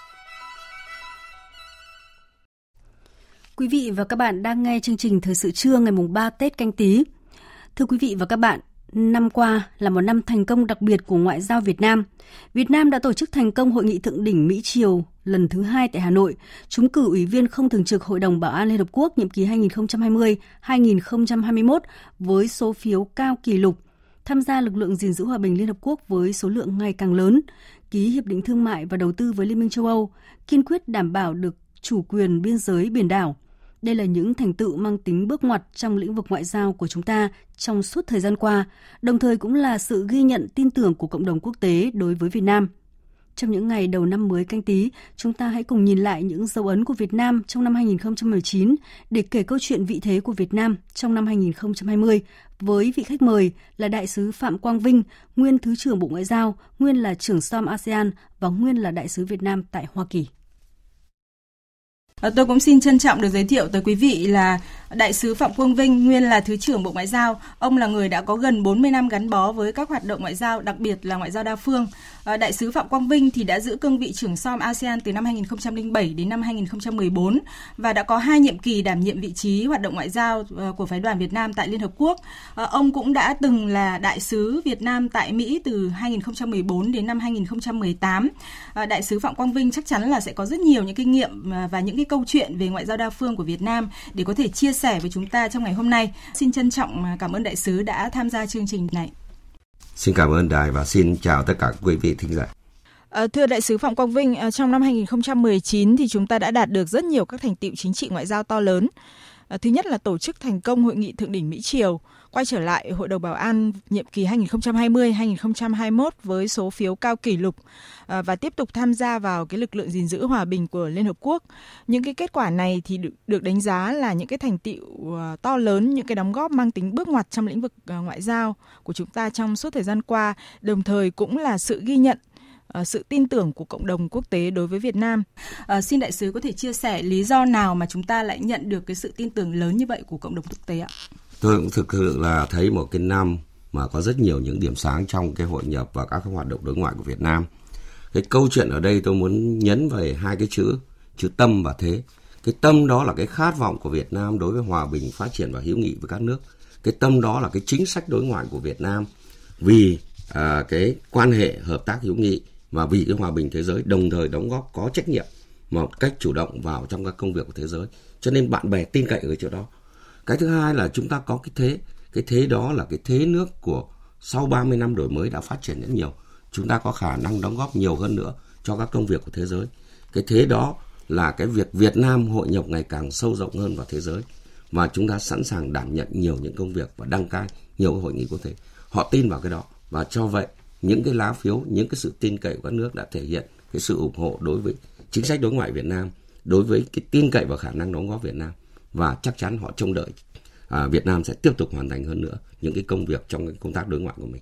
Quý vị và các bạn đang nghe chương trình Thời sự trưa ngày mùng 3 Tết Canh Tý. Thưa quý vị và các bạn, năm qua là một năm thành công đặc biệt của ngoại giao Việt Nam. Việt Nam đã tổ chức thành công Hội nghị Thượng đỉnh Mỹ-Triều lần thứ 2 tại Hà Nội, trúng cử Ủy viên không thường trực Hội đồng Bảo an Liên Hợp Quốc nhiệm kỳ 2020-2021 với số phiếu cao kỷ lục, tham gia lực lượng gìn giữ hòa bình Liên Hợp Quốc với số lượng ngày càng lớn, ký hiệp định thương mại và đầu tư với Liên minh châu Âu, kiên quyết đảm bảo được chủ quyền biên giới biển đảo. Đây là những thành tựu mang tính bước ngoặt trong lĩnh vực ngoại giao của chúng ta trong suốt thời gian qua, đồng thời cũng là sự ghi nhận tin tưởng của cộng đồng quốc tế đối với Việt Nam. Trong những ngày đầu năm mới Canh Tý, chúng ta hãy cùng nhìn lại những dấu ấn của Việt Nam trong năm 2019 để kể câu chuyện vị thế của Việt Nam trong năm 2020 với vị khách mời là Đại sứ Phạm Quang Vinh, nguyên Thứ trưởng Bộ Ngoại giao, nguyên là trưởng SOM ASEAN và nguyên là Đại sứ Việt Nam tại Hoa Kỳ. Tôi cũng xin trân trọng được giới thiệu tới quý vị là Đại sứ Phạm Quang Vinh, nguyên là Thứ trưởng Bộ Ngoại giao. Ông là người đã có gần 40 năm gắn bó với các hoạt động ngoại giao, đặc biệt là ngoại giao đa phương. Đại sứ Phạm Quang Vinh thì đã giữ cương vị trưởng SOM ASEAN từ năm 2007 đến năm 2014 và đã có 2 nhiệm kỳ đảm nhiệm vị trí hoạt động ngoại giao của phái đoàn Việt Nam tại Liên Hợp Quốc. Ông cũng đã từng là đại sứ Việt Nam tại Mỹ từ 2014 đến năm 2018. Đại sứ Phạm Quang Vinh chắc chắn là sẽ có rất nhiều những kinh nghiệm và những cái câu chuyện về ngoại giao đa phương của Việt Nam để có thể chia sẻ với chúng ta trong ngày hôm nay. Xin trân trọng cảm ơn đại sứ đã tham gia chương trình này. Xin cảm ơn đài và xin chào tất cả quý vị thính giả. Thưa đại sứ Phạm Quang Vinh, trong năm 2019 thì chúng ta đã đạt được rất nhiều các thành tựu chính trị ngoại giao to lớn. Thứ nhất là tổ chức thành công hội nghị thượng đỉnh Mỹ Triều, quay trở lại Hội đồng Bảo an nhiệm kỳ 2020-2021 với số phiếu cao kỷ lục và tiếp tục tham gia vào cái lực lượng gìn giữ hòa bình của Liên Hợp Quốc. Những cái kết quả này thì được đánh giá là những cái thành tựu to lớn, những cái đóng góp mang tính bước ngoặt trong lĩnh vực ngoại giao của chúng ta trong suốt thời gian qua, đồng thời cũng là sự ghi nhận sự tin tưởng của cộng đồng quốc tế đối với Việt Nam. Xin đại sứ có thể chia sẻ lý do nào mà chúng ta lại nhận được cái sự tin tưởng lớn như vậy của cộng đồng quốc tế ạ? Tôi cũng thực sự là thấy một cái năm mà có rất nhiều những điểm sáng trong cái hội nhập và các cái hoạt động đối ngoại của Việt Nam. Cái câu chuyện ở đây tôi muốn nhấn về 2 cái chữ tâm và thế. Cái tâm đó là cái khát vọng của Việt Nam đối với hòa bình, phát triển và hữu nghị với các nước. Cái tâm đó là cái chính sách đối ngoại của Việt Nam vì cái quan hệ hợp tác hữu nghị và vì cái hòa bình thế giới, đồng thời đóng góp có trách nhiệm một cách chủ động vào trong các công việc của thế giới. Cho nên bạn bè tin cậy ở chỗ đó. Cái thứ hai là chúng ta có cái thế đó là cái thế nước của sau 30 năm đổi mới đã phát triển rất nhiều. Chúng ta có khả năng đóng góp nhiều hơn nữa cho các công việc của thế giới. Cái thế đó là cái việc Việt Nam hội nhập ngày càng sâu rộng hơn vào thế giới và chúng ta sẵn sàng đảm nhận nhiều những công việc và đăng cai nhiều hội nghị quốc tế. Họ tin vào cái đó và cho vậy những cái lá phiếu, những cái sự tin cậy của các nước đã thể hiện cái sự ủng hộ đối với chính sách đối ngoại Việt Nam, đối với cái tin cậy và khả năng đóng góp Việt Nam và chắc chắn họ trông đợi Việt Nam sẽ tiếp tục hoàn thành hơn nữa những cái công việc trong cái công tác đối ngoại của mình.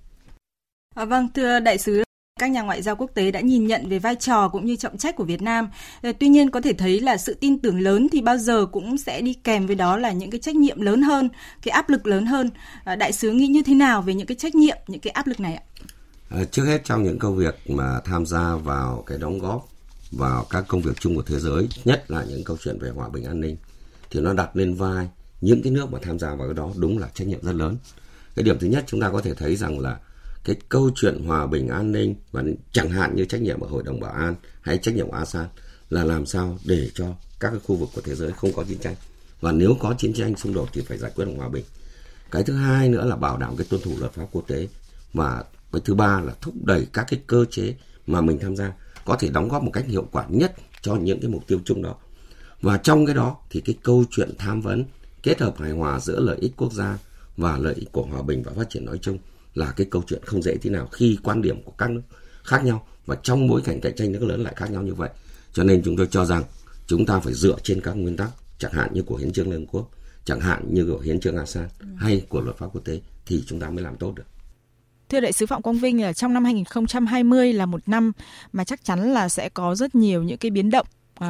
Vâng, thưa đại sứ, các nhà ngoại giao quốc tế đã nhìn nhận về vai trò cũng như trọng trách của Việt Nam. Tuy nhiên có thể thấy là sự tin tưởng lớn thì bao giờ cũng sẽ đi kèm với đó là những cái trách nhiệm lớn hơn, cái áp lực lớn hơn. Đại sứ nghĩ như thế nào về những cái trách nhiệm, những cái áp lực này ạ? Trước hết trong những công việc mà tham gia vào cái đóng góp vào các công việc chung của thế giới, nhất là những câu chuyện về hòa bình an ninh, thì nó đặt lên vai những cái nước mà tham gia vào cái đó đúng là trách nhiệm rất lớn. Cái điểm thứ nhất chúng ta có thể thấy rằng là cái câu chuyện hòa bình an ninh và chẳng hạn như trách nhiệm ở Hội đồng Bảo an hay trách nhiệm của ASEAN là làm sao để cho các cái khu vực của thế giới không có chiến tranh. Và nếu có chiến tranh xung đột thì phải giải quyết bằng hòa bình. Cái thứ hai nữa là bảo đảm cái tuân thủ luật pháp quốc tế. Và cái thứ ba là thúc đẩy các cái cơ chế mà mình tham gia có thể đóng góp một cách hiệu quả nhất cho những cái mục tiêu chung đó. Và trong cái đó thì cái câu chuyện tham vấn kết hợp hài hòa giữa lợi ích quốc gia và lợi ích của hòa bình và phát triển nói chung là cái câu chuyện không dễ thế nào khi quan điểm của các nước khác nhau và trong bối cảnh cạnh tranh nước lớn lại khác nhau như vậy. Cho nên chúng tôi cho rằng chúng ta phải dựa trên các nguyên tắc chẳng hạn như của Hiến chương Liên Hợp Quốc, chẳng hạn như của Hiến chương ASEAN hay của luật pháp quốc tế thì chúng ta mới làm tốt được. Thưa đại sứ Phạm Quang Vinh, là trong năm 2020 là một năm mà chắc chắn là sẽ có rất nhiều những cái biến động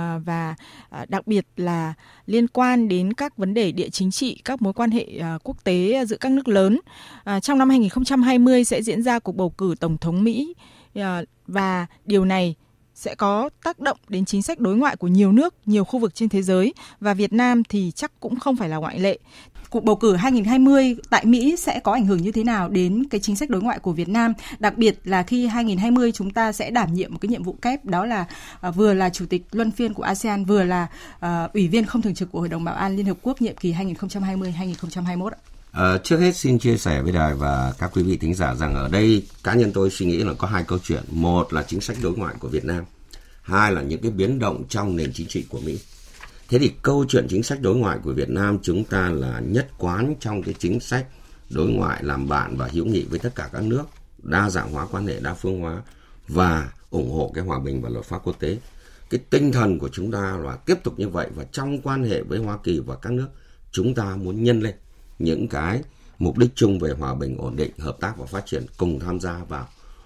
và đặc biệt là liên quan đến các vấn đề địa chính trị, các mối quan hệ quốc tế giữa các nước lớn. Trong năm 2020 sẽ diễn ra cuộc bầu cử Tổng thống Mỹ và điều này sẽ có tác động đến chính sách đối ngoại của nhiều nước, nhiều khu vực trên thế giới và Việt Nam thì chắc cũng không phải là ngoại lệ. Cuộc bầu cử 2020 tại Mỹ sẽ có ảnh hưởng như thế nào đến cái chính sách đối ngoại của Việt Nam, đặc biệt là khi 2020 chúng ta sẽ đảm nhiệm một cái nhiệm vụ kép, đó là vừa là chủ tịch luân phiên của ASEAN, vừa là ủy viên không thường trực của Hội đồng Bảo an Liên Hợp Quốc nhiệm kỳ 2020-2021 ạ. Trước hết xin chia sẻ với đài và các quý vị thính giả rằng ở đây cá nhân tôi suy nghĩ là có 2 câu chuyện. Một là chính sách đối ngoại của Việt Nam, 2 là những cái biến động trong nền chính trị của Mỹ. Thế thì câu chuyện chính sách đối ngoại của Việt Nam chúng ta là nhất quán trong cái chính sách đối ngoại làm bạn và hữu nghị với tất cả các nước, đa dạng hóa quan hệ, đa phương hóa và ủng hộ cái hòa bình và luật pháp quốc tế. Cái tinh thần của chúng ta là tiếp tục như vậy và trong quan hệ với Hoa Kỳ và các nước chúng ta muốn nhân lên những cái mục đích chung về hòa bình, ổn định, hợp tác và phát triển, cùng tham gia vào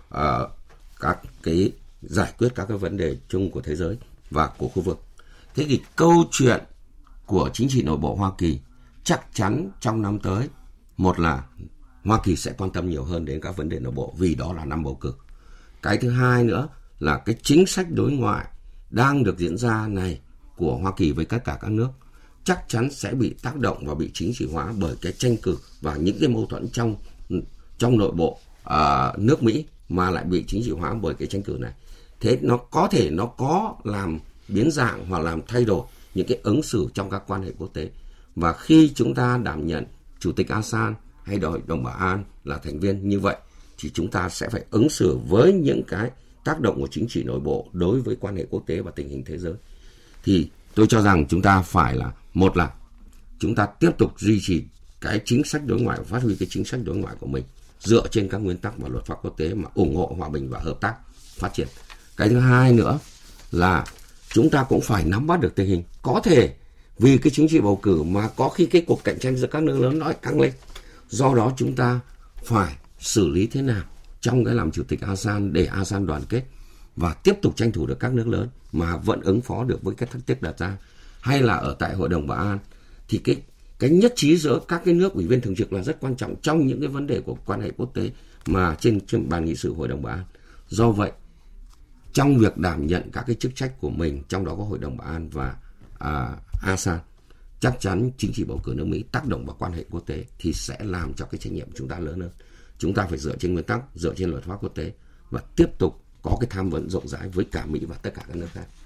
các cái giải quyết các cái vấn đề chung của thế giới và của khu vực. Thế thì câu chuyện của chính trị nội bộ Hoa Kỳ chắc chắn trong năm tới, một là Hoa Kỳ sẽ quan tâm nhiều hơn đến các vấn đề nội bộ vì đó là năm bầu cử. Cái thứ hai nữa là cái chính sách đối ngoại đang được diễn ra này của Hoa Kỳ với tất cả các nước chắc chắn sẽ bị tác động và bị chính trị hóa bởi cái tranh cử và những cái mâu thuẫn trong nội bộ nước Mỹ mà lại bị chính trị hóa bởi cái tranh cử này. Thế nó có thể nó có làm biến dạng hoặc làm thay đổi những cái ứng xử trong các quan hệ quốc tế. Và khi chúng ta đảm nhận Chủ tịch ASEAN hay Hội đồng Bảo an là thành viên như vậy thì chúng ta sẽ phải ứng xử với những cái tác động của chính trị nội bộ đối với quan hệ quốc tế và tình hình thế giới. Thì tôi cho rằng chúng ta phải là, một là chúng ta tiếp tục duy trì cái chính sách đối ngoại, phát huy cái chính sách đối ngoại của mình dựa trên các nguyên tắc và luật pháp quốc tế mà ủng hộ hòa bình và hợp tác phát triển. Cái thứ hai nữa là chúng ta cũng phải nắm bắt được tình hình. Có thể vì cái chính trị bầu cử mà có khi cái cuộc cạnh tranh giữa các nước lớn nó căng lên. Do đó chúng ta phải xử lý thế nào trong cái làm chủ tịch ASEAN để ASEAN đoàn kết và tiếp tục tranh thủ được các nước lớn mà vẫn ứng phó được với các thách thức đặt ra. Hay là ở tại Hội đồng Bảo an thì cái nhất trí giữa các cái nước ủy viên thường trực là rất quan trọng trong những cái vấn đề của quan hệ quốc tế mà trên bàn nghị sự Hội đồng Bảo an. Do vậy, trong việc đảm nhận các cái chức trách của mình, trong đó có Hội đồng Bảo an và ASEAN, chắc chắn chính trị bầu cử nước Mỹ tác động vào quan hệ quốc tế thì sẽ làm cho cái trách nhiệm của chúng ta lớn hơn. Chúng ta phải dựa trên nguyên tắc, dựa trên luật pháp quốc tế và tiếp tục có cái tham vấn rộng rãi với cả Mỹ và tất cả các nước khác.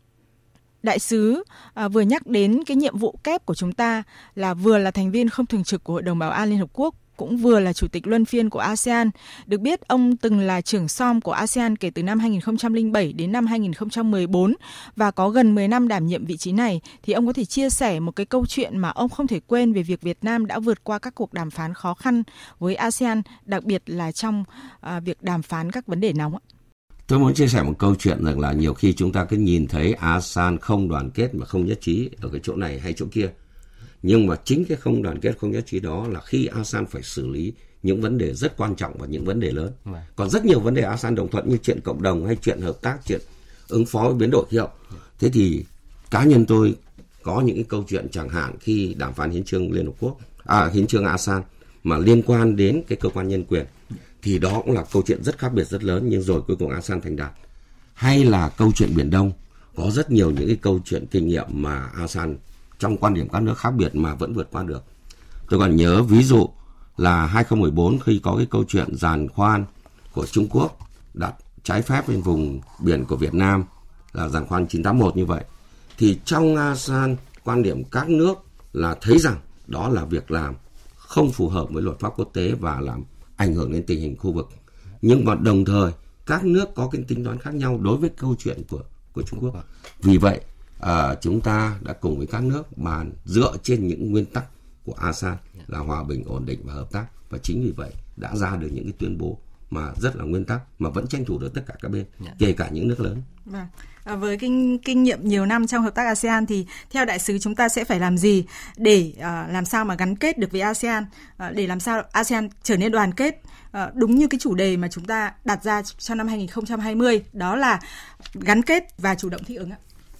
Đại sứ vừa nhắc đến cái nhiệm vụ kép của chúng ta là vừa là thành viên không thường trực của Hội đồng Bảo an Liên Hợp Quốc, cũng vừa là chủ tịch luân phiên của ASEAN. Được biết, ông từng là trưởng SOM của ASEAN kể từ năm 2007 đến năm 2014 và có gần 10 năm đảm nhiệm vị trí này. Thì ông có thể chia sẻ một cái câu chuyện mà ông không thể quên về việc Việt Nam đã vượt qua các cuộc đàm phán khó khăn với ASEAN, đặc biệt là trong việc đàm phán các vấn đề nóng ạ. Tôi muốn chia sẻ một câu chuyện rằng là nhiều khi chúng ta cứ nhìn thấy ASEAN không đoàn kết và không nhất trí ở cái chỗ này hay chỗ kia. Nhưng mà chính cái không đoàn kết, không nhất trí đó là khi ASEAN phải xử lý những vấn đề rất quan trọng và những vấn đề lớn. Còn rất nhiều vấn đề ASEAN đồng thuận như chuyện cộng đồng hay chuyện hợp tác, chuyện ứng phó với biến đổi khí hậu. Thế thì cá nhân tôi có những cái câu chuyện chẳng hạn khi đàm phán hiến chương Liên Hợp Quốc, hiến chương ASEAN mà liên quan đến cái cơ quan nhân quyền. Thì đó cũng là câu chuyện rất khác biệt, rất lớn, nhưng rồi cuối cùng ASEAN thành đạt. Hay là câu chuyện Biển Đông, có rất nhiều những cái câu chuyện kinh nghiệm mà ASEAN trong quan điểm các nước khác biệt mà vẫn vượt qua được. Tôi còn nhớ ví dụ là 2014 khi có cái câu chuyện giàn khoan của Trung Quốc đặt trái phép lên vùng biển của Việt Nam là giàn khoan 981 như vậy. Thì trong ASEAN quan điểm các nước là thấy rằng đó là việc làm không phù hợp với luật pháp quốc tế và làm ảnh hưởng đến tình hình khu vực. Nhưng mà đồng thời các nước có cái tính toán khác nhau đối với câu chuyện của Trung Quốc. Vì vậy chúng ta đã cùng với các nước bàn dựa trên những nguyên tắc của ASEAN là hòa bình, ổn định và hợp tác. Và chính vì vậy đã ra được những cái tuyên bố mà rất là nguyên tắc mà vẫn tranh thủ được tất cả các bên, kể cả những nước lớn. Vâng. Với kinh nghiệm nhiều năm trong hợp tác ASEAN thì theo đại sứ chúng ta sẽ phải làm gì để làm sao mà gắn kết được với ASEAN, để làm sao ASEAN trở nên đoàn kết đúng như cái chủ đề mà chúng ta đặt ra cho năm 2020, đó là gắn kết và chủ động thích ứng ạ?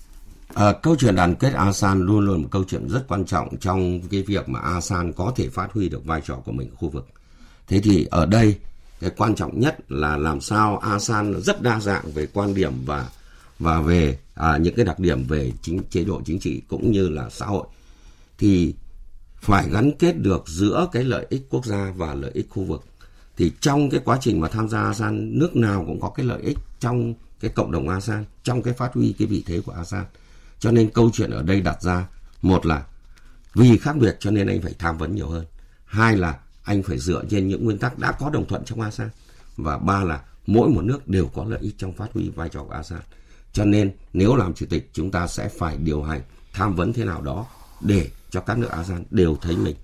Câu chuyện đoàn kết ASEAN luôn luôn một câu chuyện rất quan trọng trong cái việc mà ASEAN có thể phát huy được vai trò của mình ở khu vực. Thế thì ở đây cái quan trọng nhất là làm sao ASEAN rất đa dạng về quan điểm và về những cái đặc điểm về chế độ chính trị cũng như là xã hội, thì phải gắn kết được giữa cái lợi ích quốc gia và lợi ích khu vực. Thì trong cái quá trình mà tham gia ASEAN, nước nào cũng có cái lợi ích trong cái cộng đồng ASEAN, trong cái phát huy cái vị thế của ASEAN. Cho nên câu chuyện ở đây đặt ra, một là vì khác biệt cho nên anh phải tham vấn nhiều hơn. Hai là anh phải dựa trên những nguyên tắc đã có đồng thuận trong ASEAN. Và ba là mỗi một nước đều có lợi ích trong phát huy vai trò của ASEAN. Cho nên nếu làm chủ tịch chúng ta sẽ phải điều hành, tham vấn thế nào đó để cho các nước ASEAN đều thấy mình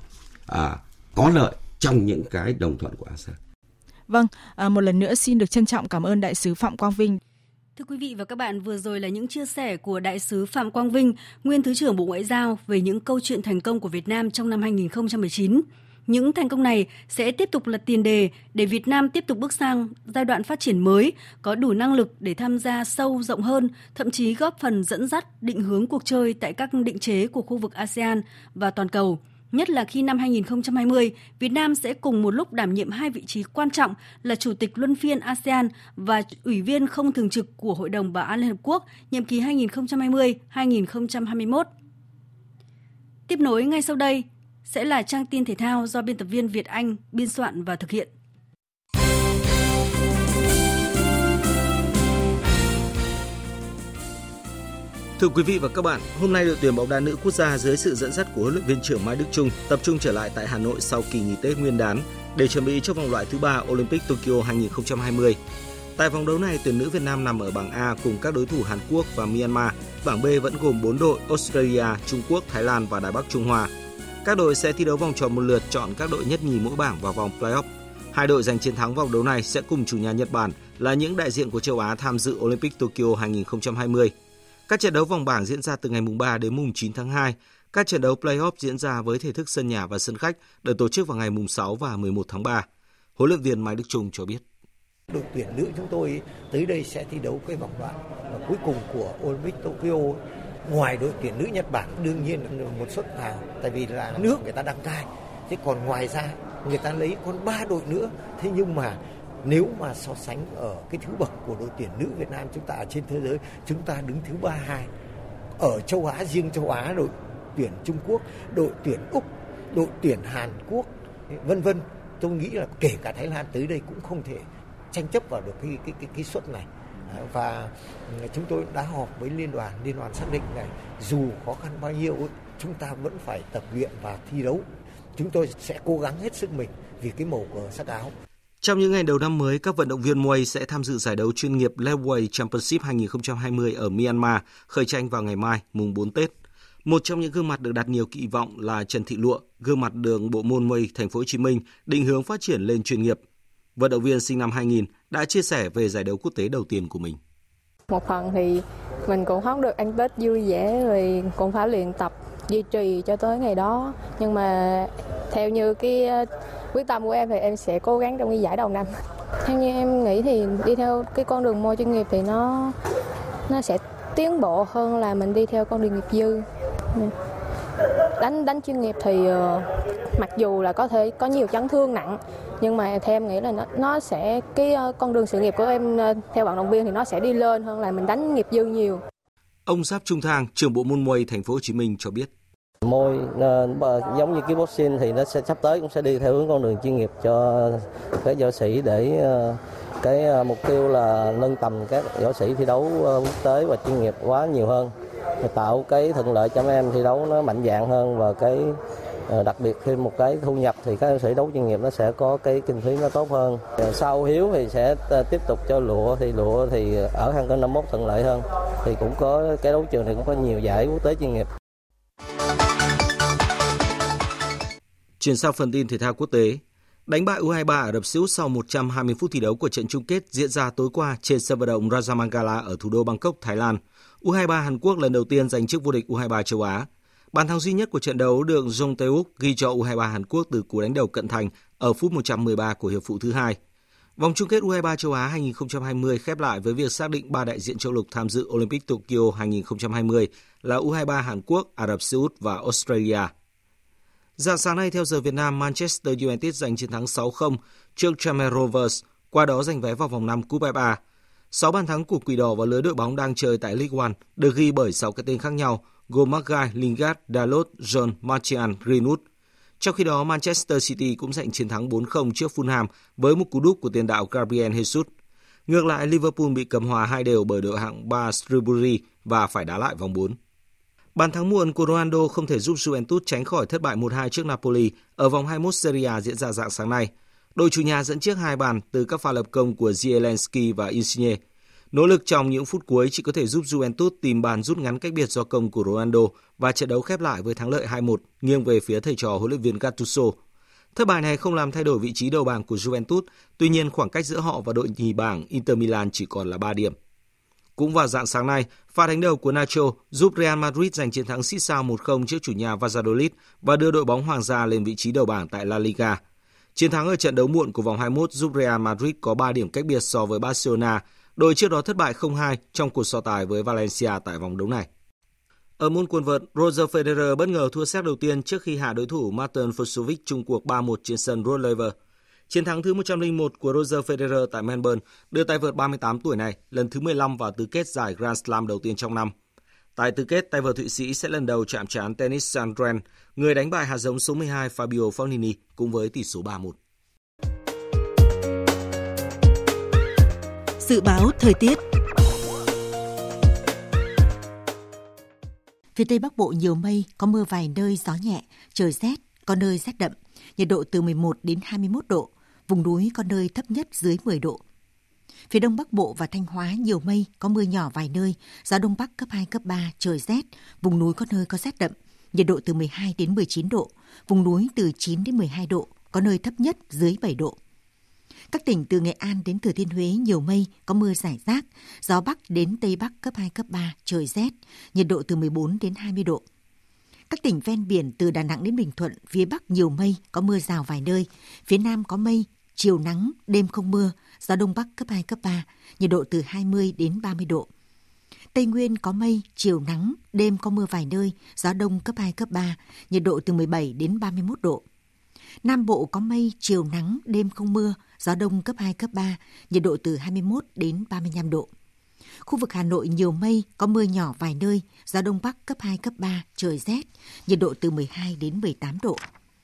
có lợi trong những cái đồng thuận của ASEAN. Vâng, một lần nữa xin được trân trọng cảm ơn đại sứ Phạm Quang Vinh. Thưa quý vị và các bạn, vừa rồi là những chia sẻ của đại sứ Phạm Quang Vinh, nguyên Thứ trưởng Bộ Ngoại giao về những câu chuyện thành công của Việt Nam trong năm 2019. Những thành công này sẽ tiếp tục là tiền đề để Việt Nam tiếp tục bước sang giai đoạn phát triển mới, có đủ năng lực để tham gia sâu rộng hơn, thậm chí góp phần dẫn dắt định hướng cuộc chơi tại các định chế của khu vực ASEAN và toàn cầu. nhất là khi năm 2020, Việt Nam sẽ cùng một lúc đảm nhiệm hai vị trí quan trọng là Chủ tịch luân phiên ASEAN và Ủy viên không thường trực của Hội đồng Bảo an Liên Hợp Quốc nhiệm kỳ 2020-2021. Tiếp nối ngay sau đây sẽ là trang tin thể thao do biên tập viên Việt Anh biên soạn và thực hiện. Thưa quý vị và các bạn, hôm nay đội tuyển bóng đá nữ quốc gia dưới sự dẫn dắt của huấn luyện viên trưởng Mai Đức Chung tập trung trở lại tại Hà Nội sau kỳ nghỉ Tết Nguyên đán để chuẩn bị cho vòng loại thứ 3 Olympic Tokyo 2020. Tại vòng đấu này, tuyển nữ Việt Nam nằm ở bảng A cùng các đối thủ Hàn Quốc và Myanmar. Bảng B vẫn gồm 4 đội Australia, Trung Quốc, Thái Lan và Đài Bắc Trung Hoa. Các đội sẽ thi đấu vòng tròn một lượt, chọn các đội nhất nhì mỗi bảng vào vòng play-off. Hai đội giành chiến thắng vòng đấu này sẽ cùng chủ nhà Nhật Bản là những đại diện của châu Á tham dự Olympic Tokyo 2020. Các trận đấu vòng bảng diễn ra từ ngày 3 đến mùng 9 tháng 2. Các trận đấu play-off diễn ra với thể thức sân nhà và sân khách được tổ chức vào ngày mùng 6 và 11 tháng 3. Huấn luyện viên Mai Đức Chung cho biết. Đội tuyển nữ chúng tôi tới đây sẽ thi đấu cái vòng loại cuối cùng của Olympic Tokyo. Ngoài đội tuyển nữ Nhật Bản đương nhiên một suất vào, tại vì là nước người ta đăng cai. Thế còn ngoài ra người ta lấy còn 3 đội nữa. Thế nhưng mà nếu mà so sánh ở cái thứ bậc của đội tuyển nữ Việt Nam, chúng ta ở trên thế giới chúng ta đứng thứ 32. Ở châu Á, riêng châu Á, đội tuyển Trung Quốc, đội tuyển Úc, đội tuyển Hàn Quốc, vân vân. Tôi nghĩ là kể cả Thái Lan tới đây cũng không thể tranh chấp vào được cái suất này. Và chúng tôi đã họp với liên đoàn xác định này, dù khó khăn bao nhiêu chúng ta vẫn phải tập luyện và thi đấu. Chúng tôi sẽ cố gắng hết sức mình vì cái màu cờ sắc áo. Trong những ngày đầu năm mới, các vận động viên Muay sẽ tham dự giải đấu chuyên nghiệp Lightweight Championship 2020 ở Myanmar, khởi tranh vào ngày mai, mùng 4 Tết. Một trong những gương mặt được đặt nhiều kỳ vọng là Trần Thị Lụa, gương mặt đường bộ môn Muay Thành phố Hồ Chí Minh, định hướng phát triển lên chuyên nghiệp. Vận động viên sinh năm 2000 đã chia sẻ về giải đấu quốc tế đầu tiên của mình. Một phần thì mình cũng không được ăn Tết vui vẻ, rồi cũng phải luyện tập duy trì cho tới ngày đó. Nhưng mà theo như cái quyết tâm của em thì em sẽ cố gắng trong cái giải đầu năm. Theo như em nghĩ thì đi theo cái con đường môn chuyên nghiệp thì nó sẽ tiến bộ hơn là mình đi theo con đường nghiệp dư. Đánh chuyên nghiệp thì mặc dù là có thể có nhiều chấn thương nặng, nhưng mà theo em nghĩ là nó sẽ cái con đường sự nghiệp của em theo vận động viên thì nó sẽ đi lên hơn là mình đánh nghiệp dư nhiều. Ông Giáp Trung Thang, trưởng bộ môn Muay Thành phố Hồ Chí Minh cho biết. Muay giống như kickboxing thì nó sẽ sắp tới cũng sẽ đi theo hướng con đường chuyên nghiệp cho các võ sĩ, để cái mục tiêu là nâng tầm các võ sĩ thi đấu quốc tế và chuyên nghiệp quá nhiều hơn, tạo cái thuận lợi cho em thi đấu nó mạnh dạn hơn, và cái đặc biệt thêm một cái thu nhập thì các võ sĩ đấu chuyên nghiệp nó sẽ có cái kinh phí nó tốt hơn. Sau Hiếu thì sẽ tiếp tục cho Lụa thì ở hang cân 51 thuận lợi hơn, thì cũng có cái đấu trường thì cũng có nhiều giải quốc tế chuyên nghiệp. Chuyển sang phần tin thể thao quốc tế. Đánh bại U23 Ả Rập Xê Út sau 120 phút thi đấu của trận chung kết diễn ra tối qua trên sân vận động Rajamangala ở thủ đô Bangkok, Thái Lan. U23 Hàn Quốc lần đầu tiên giành chức vô địch U23 châu Á. Bàn thắng duy nhất của trận đấu được Jong Tae-uk ghi cho U23 Hàn Quốc từ cú đánh đầu cận thành ở phút 113 của hiệp phụ thứ 2. Vòng chung kết U23 châu Á 2020 khép lại với việc xác định 3 đại diện châu lục tham dự Olympic Tokyo 2020 là U23 Hàn Quốc, Ả Rập Xê Út và Australia. Rạng sáng nay theo giờ Việt Nam, Manchester United giành chiến thắng 6-0 trước Tranmere Rovers, qua đó giành vé vào vòng 5 Cúp FA. 6 bàn thắng của Quỷ Đỏ và lứa đội bóng đang chơi tại League One được ghi bởi 6 cái tên khác nhau, gồm Maguire, Lingard, Dalot, John, Martial, Greenwood. Trong khi đó, Manchester City cũng giành chiến thắng 4-0 trước Fulham với một cú đúp của tiền đạo Gabriel Jesus. Ngược lại, Liverpool bị cầm hòa 2-2 bởi đội hạng 3 Shrewsbury và phải đá lại vòng 4. Bàn thắng muộn của Ronaldo không thể giúp Juventus tránh khỏi thất bại 1-2 trước Napoli ở vòng 21 Serie A diễn ra rạng sáng nay. Đội chủ nhà dẫn trước 2 bàn từ các pha lập công của Zielinski và Insigne. Nỗ lực trong những phút cuối chỉ có thể giúp Juventus tìm bàn rút ngắn cách biệt do công của Ronaldo và trận đấu khép lại với thắng lợi 2-1 nghiêng về phía thầy trò huấn luyện viên Gattuso. Thất bại này không làm thay đổi vị trí đầu bảng của Juventus, tuy nhiên khoảng cách giữa họ và đội nhì bảng Inter Milan chỉ còn là 3 điểm. Cũng vào rạng sáng nay, pha đánh đầu của Nacho giúp Real Madrid giành chiến thắng xít sao 1-0 trước chủ nhà Valladolid và đưa đội bóng Hoàng gia lên vị trí đầu bảng tại La Liga. Chiến thắng ở trận đấu muộn của vòng 21 giúp Real Madrid có 3 điểm cách biệt so với Barcelona, đội trước đó thất bại 0-2 trong cuộc so tài với Valencia tại vòng đấu này. Ở môn quần vợt, Roger Federer bất ngờ thua set đầu tiên trước khi hạ đối thủ Martin Fucsovics chung cuộc 3-1 trên sân Rod Laver. Chiến thắng thứ 101 của Roger Federer tại Melbourne đưa tay vợt 38 tuổi này lần thứ 15 vào tứ kết giải Grand Slam đầu tiên trong năm. Tại tứ kết, tay vợt Thụy Sĩ sẽ lần đầu chạm trán Tennis Sandgren, người đánh bại hạt giống số 12 Fabio Fognini cùng với tỷ số 3-1. Dự báo thời tiết. Phía Tây Bắc Bộ nhiều mây, có mưa vài nơi, gió nhẹ, trời rét, có nơi rét đậm, nhiệt độ từ 11 đến 21 độ, vùng núi có nơi thấp nhất dưới 10 độ. Phía Đông Bắc Bộ và Thanh Hóa nhiều mây, có mưa nhỏ vài nơi, gió Đông Bắc cấp 2, cấp 3, trời rét, vùng núi có nơi có rét đậm, nhiệt độ từ 12 đến 19 độ, vùng núi từ 9 đến 12 độ, có nơi thấp nhất dưới 7 độ. Các tỉnh từ Nghệ An đến Thừa Thiên Huế nhiều mây, có mưa rải rác, gió Bắc đến Tây Bắc cấp 2, cấp 3, trời rét, nhiệt độ từ 14 đến 20 độ. Các tỉnh ven biển từ Đà Nẵng đến Bình Thuận, phía Bắc nhiều mây, có mưa rào vài nơi, phía Nam có mây, chiều nắng, đêm không mưa, gió Đông Bắc cấp 2, cấp 3, nhiệt độ từ 20 đến 30 độ. Tây Nguyên có mây, chiều nắng, đêm có mưa vài nơi, gió Đông cấp 2, cấp 3, nhiệt độ từ 17 đến 31 độ. Nam Bộ có mây, chiều nắng, đêm không mưa, gió Đông cấp 2, cấp 3, nhiệt độ từ 21 đến 35 độ. Khu vực Hà Nội nhiều mây, có mưa nhỏ vài nơi, gió Đông Bắc cấp 2, cấp 3, trời rét, nhiệt độ từ 12 đến 18 độ.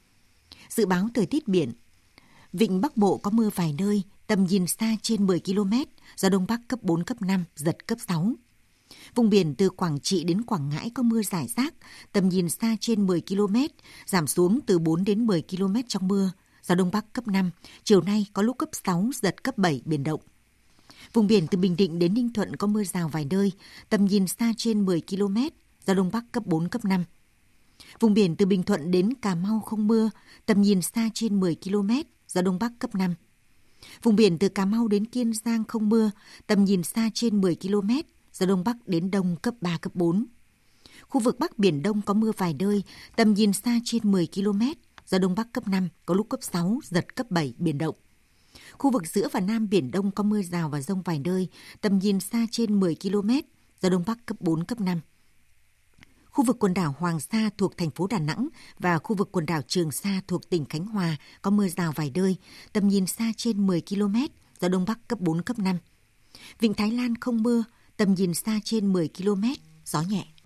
Dự báo thời tiết biển. Vịnh Bắc Bộ có mưa vài nơi, tầm nhìn xa trên 10 km, gió Đông Bắc cấp 4, cấp 5, giật cấp 6. Vùng biển từ Quảng Trị đến Quảng Ngãi có mưa rải rác, tầm nhìn xa trên 10 km, giảm xuống từ 4 đến 10 km trong mưa, gió Đông Bắc cấp 5, chiều nay có lúc cấp 6, giật cấp 7, biển động. Vùng biển từ Bình Định đến Ninh Thuận có mưa rào vài nơi, tầm nhìn xa trên 10 km, gió Đông Bắc cấp 4, cấp 5. Vùng biển từ Bình Thuận đến Cà Mau không mưa, tầm nhìn xa trên 10 km, gió Đông Bắc cấp 5. Vùng biển từ Cà Mau đến Kiên Giang không mưa, tầm nhìn xa trên 10 km, gió Đông Bắc đến Đông cấp 3, cấp 4. Khu vực Bắc Biển Đông có mưa vài nơi, tầm nhìn xa trên 10 km, gió Đông Bắc cấp 5, có lúc cấp 6, giật cấp 7, biển động. Khu vực giữa và Nam Biển Đông có mưa rào và dông vài nơi, tầm nhìn xa trên 10 km, gió Đông Bắc cấp 4, cấp 5. Khu vực quần đảo Hoàng Sa thuộc thành phố Đà Nẵng và khu vực quần đảo Trường Sa thuộc tỉnh Khánh Hòa có mưa rào vài nơi, tầm nhìn xa trên 10 km, gió Đông Bắc cấp 4, cấp 5. Vịnh Thái Lan không mưa, tầm nhìn xa trên 10 km, gió nhẹ.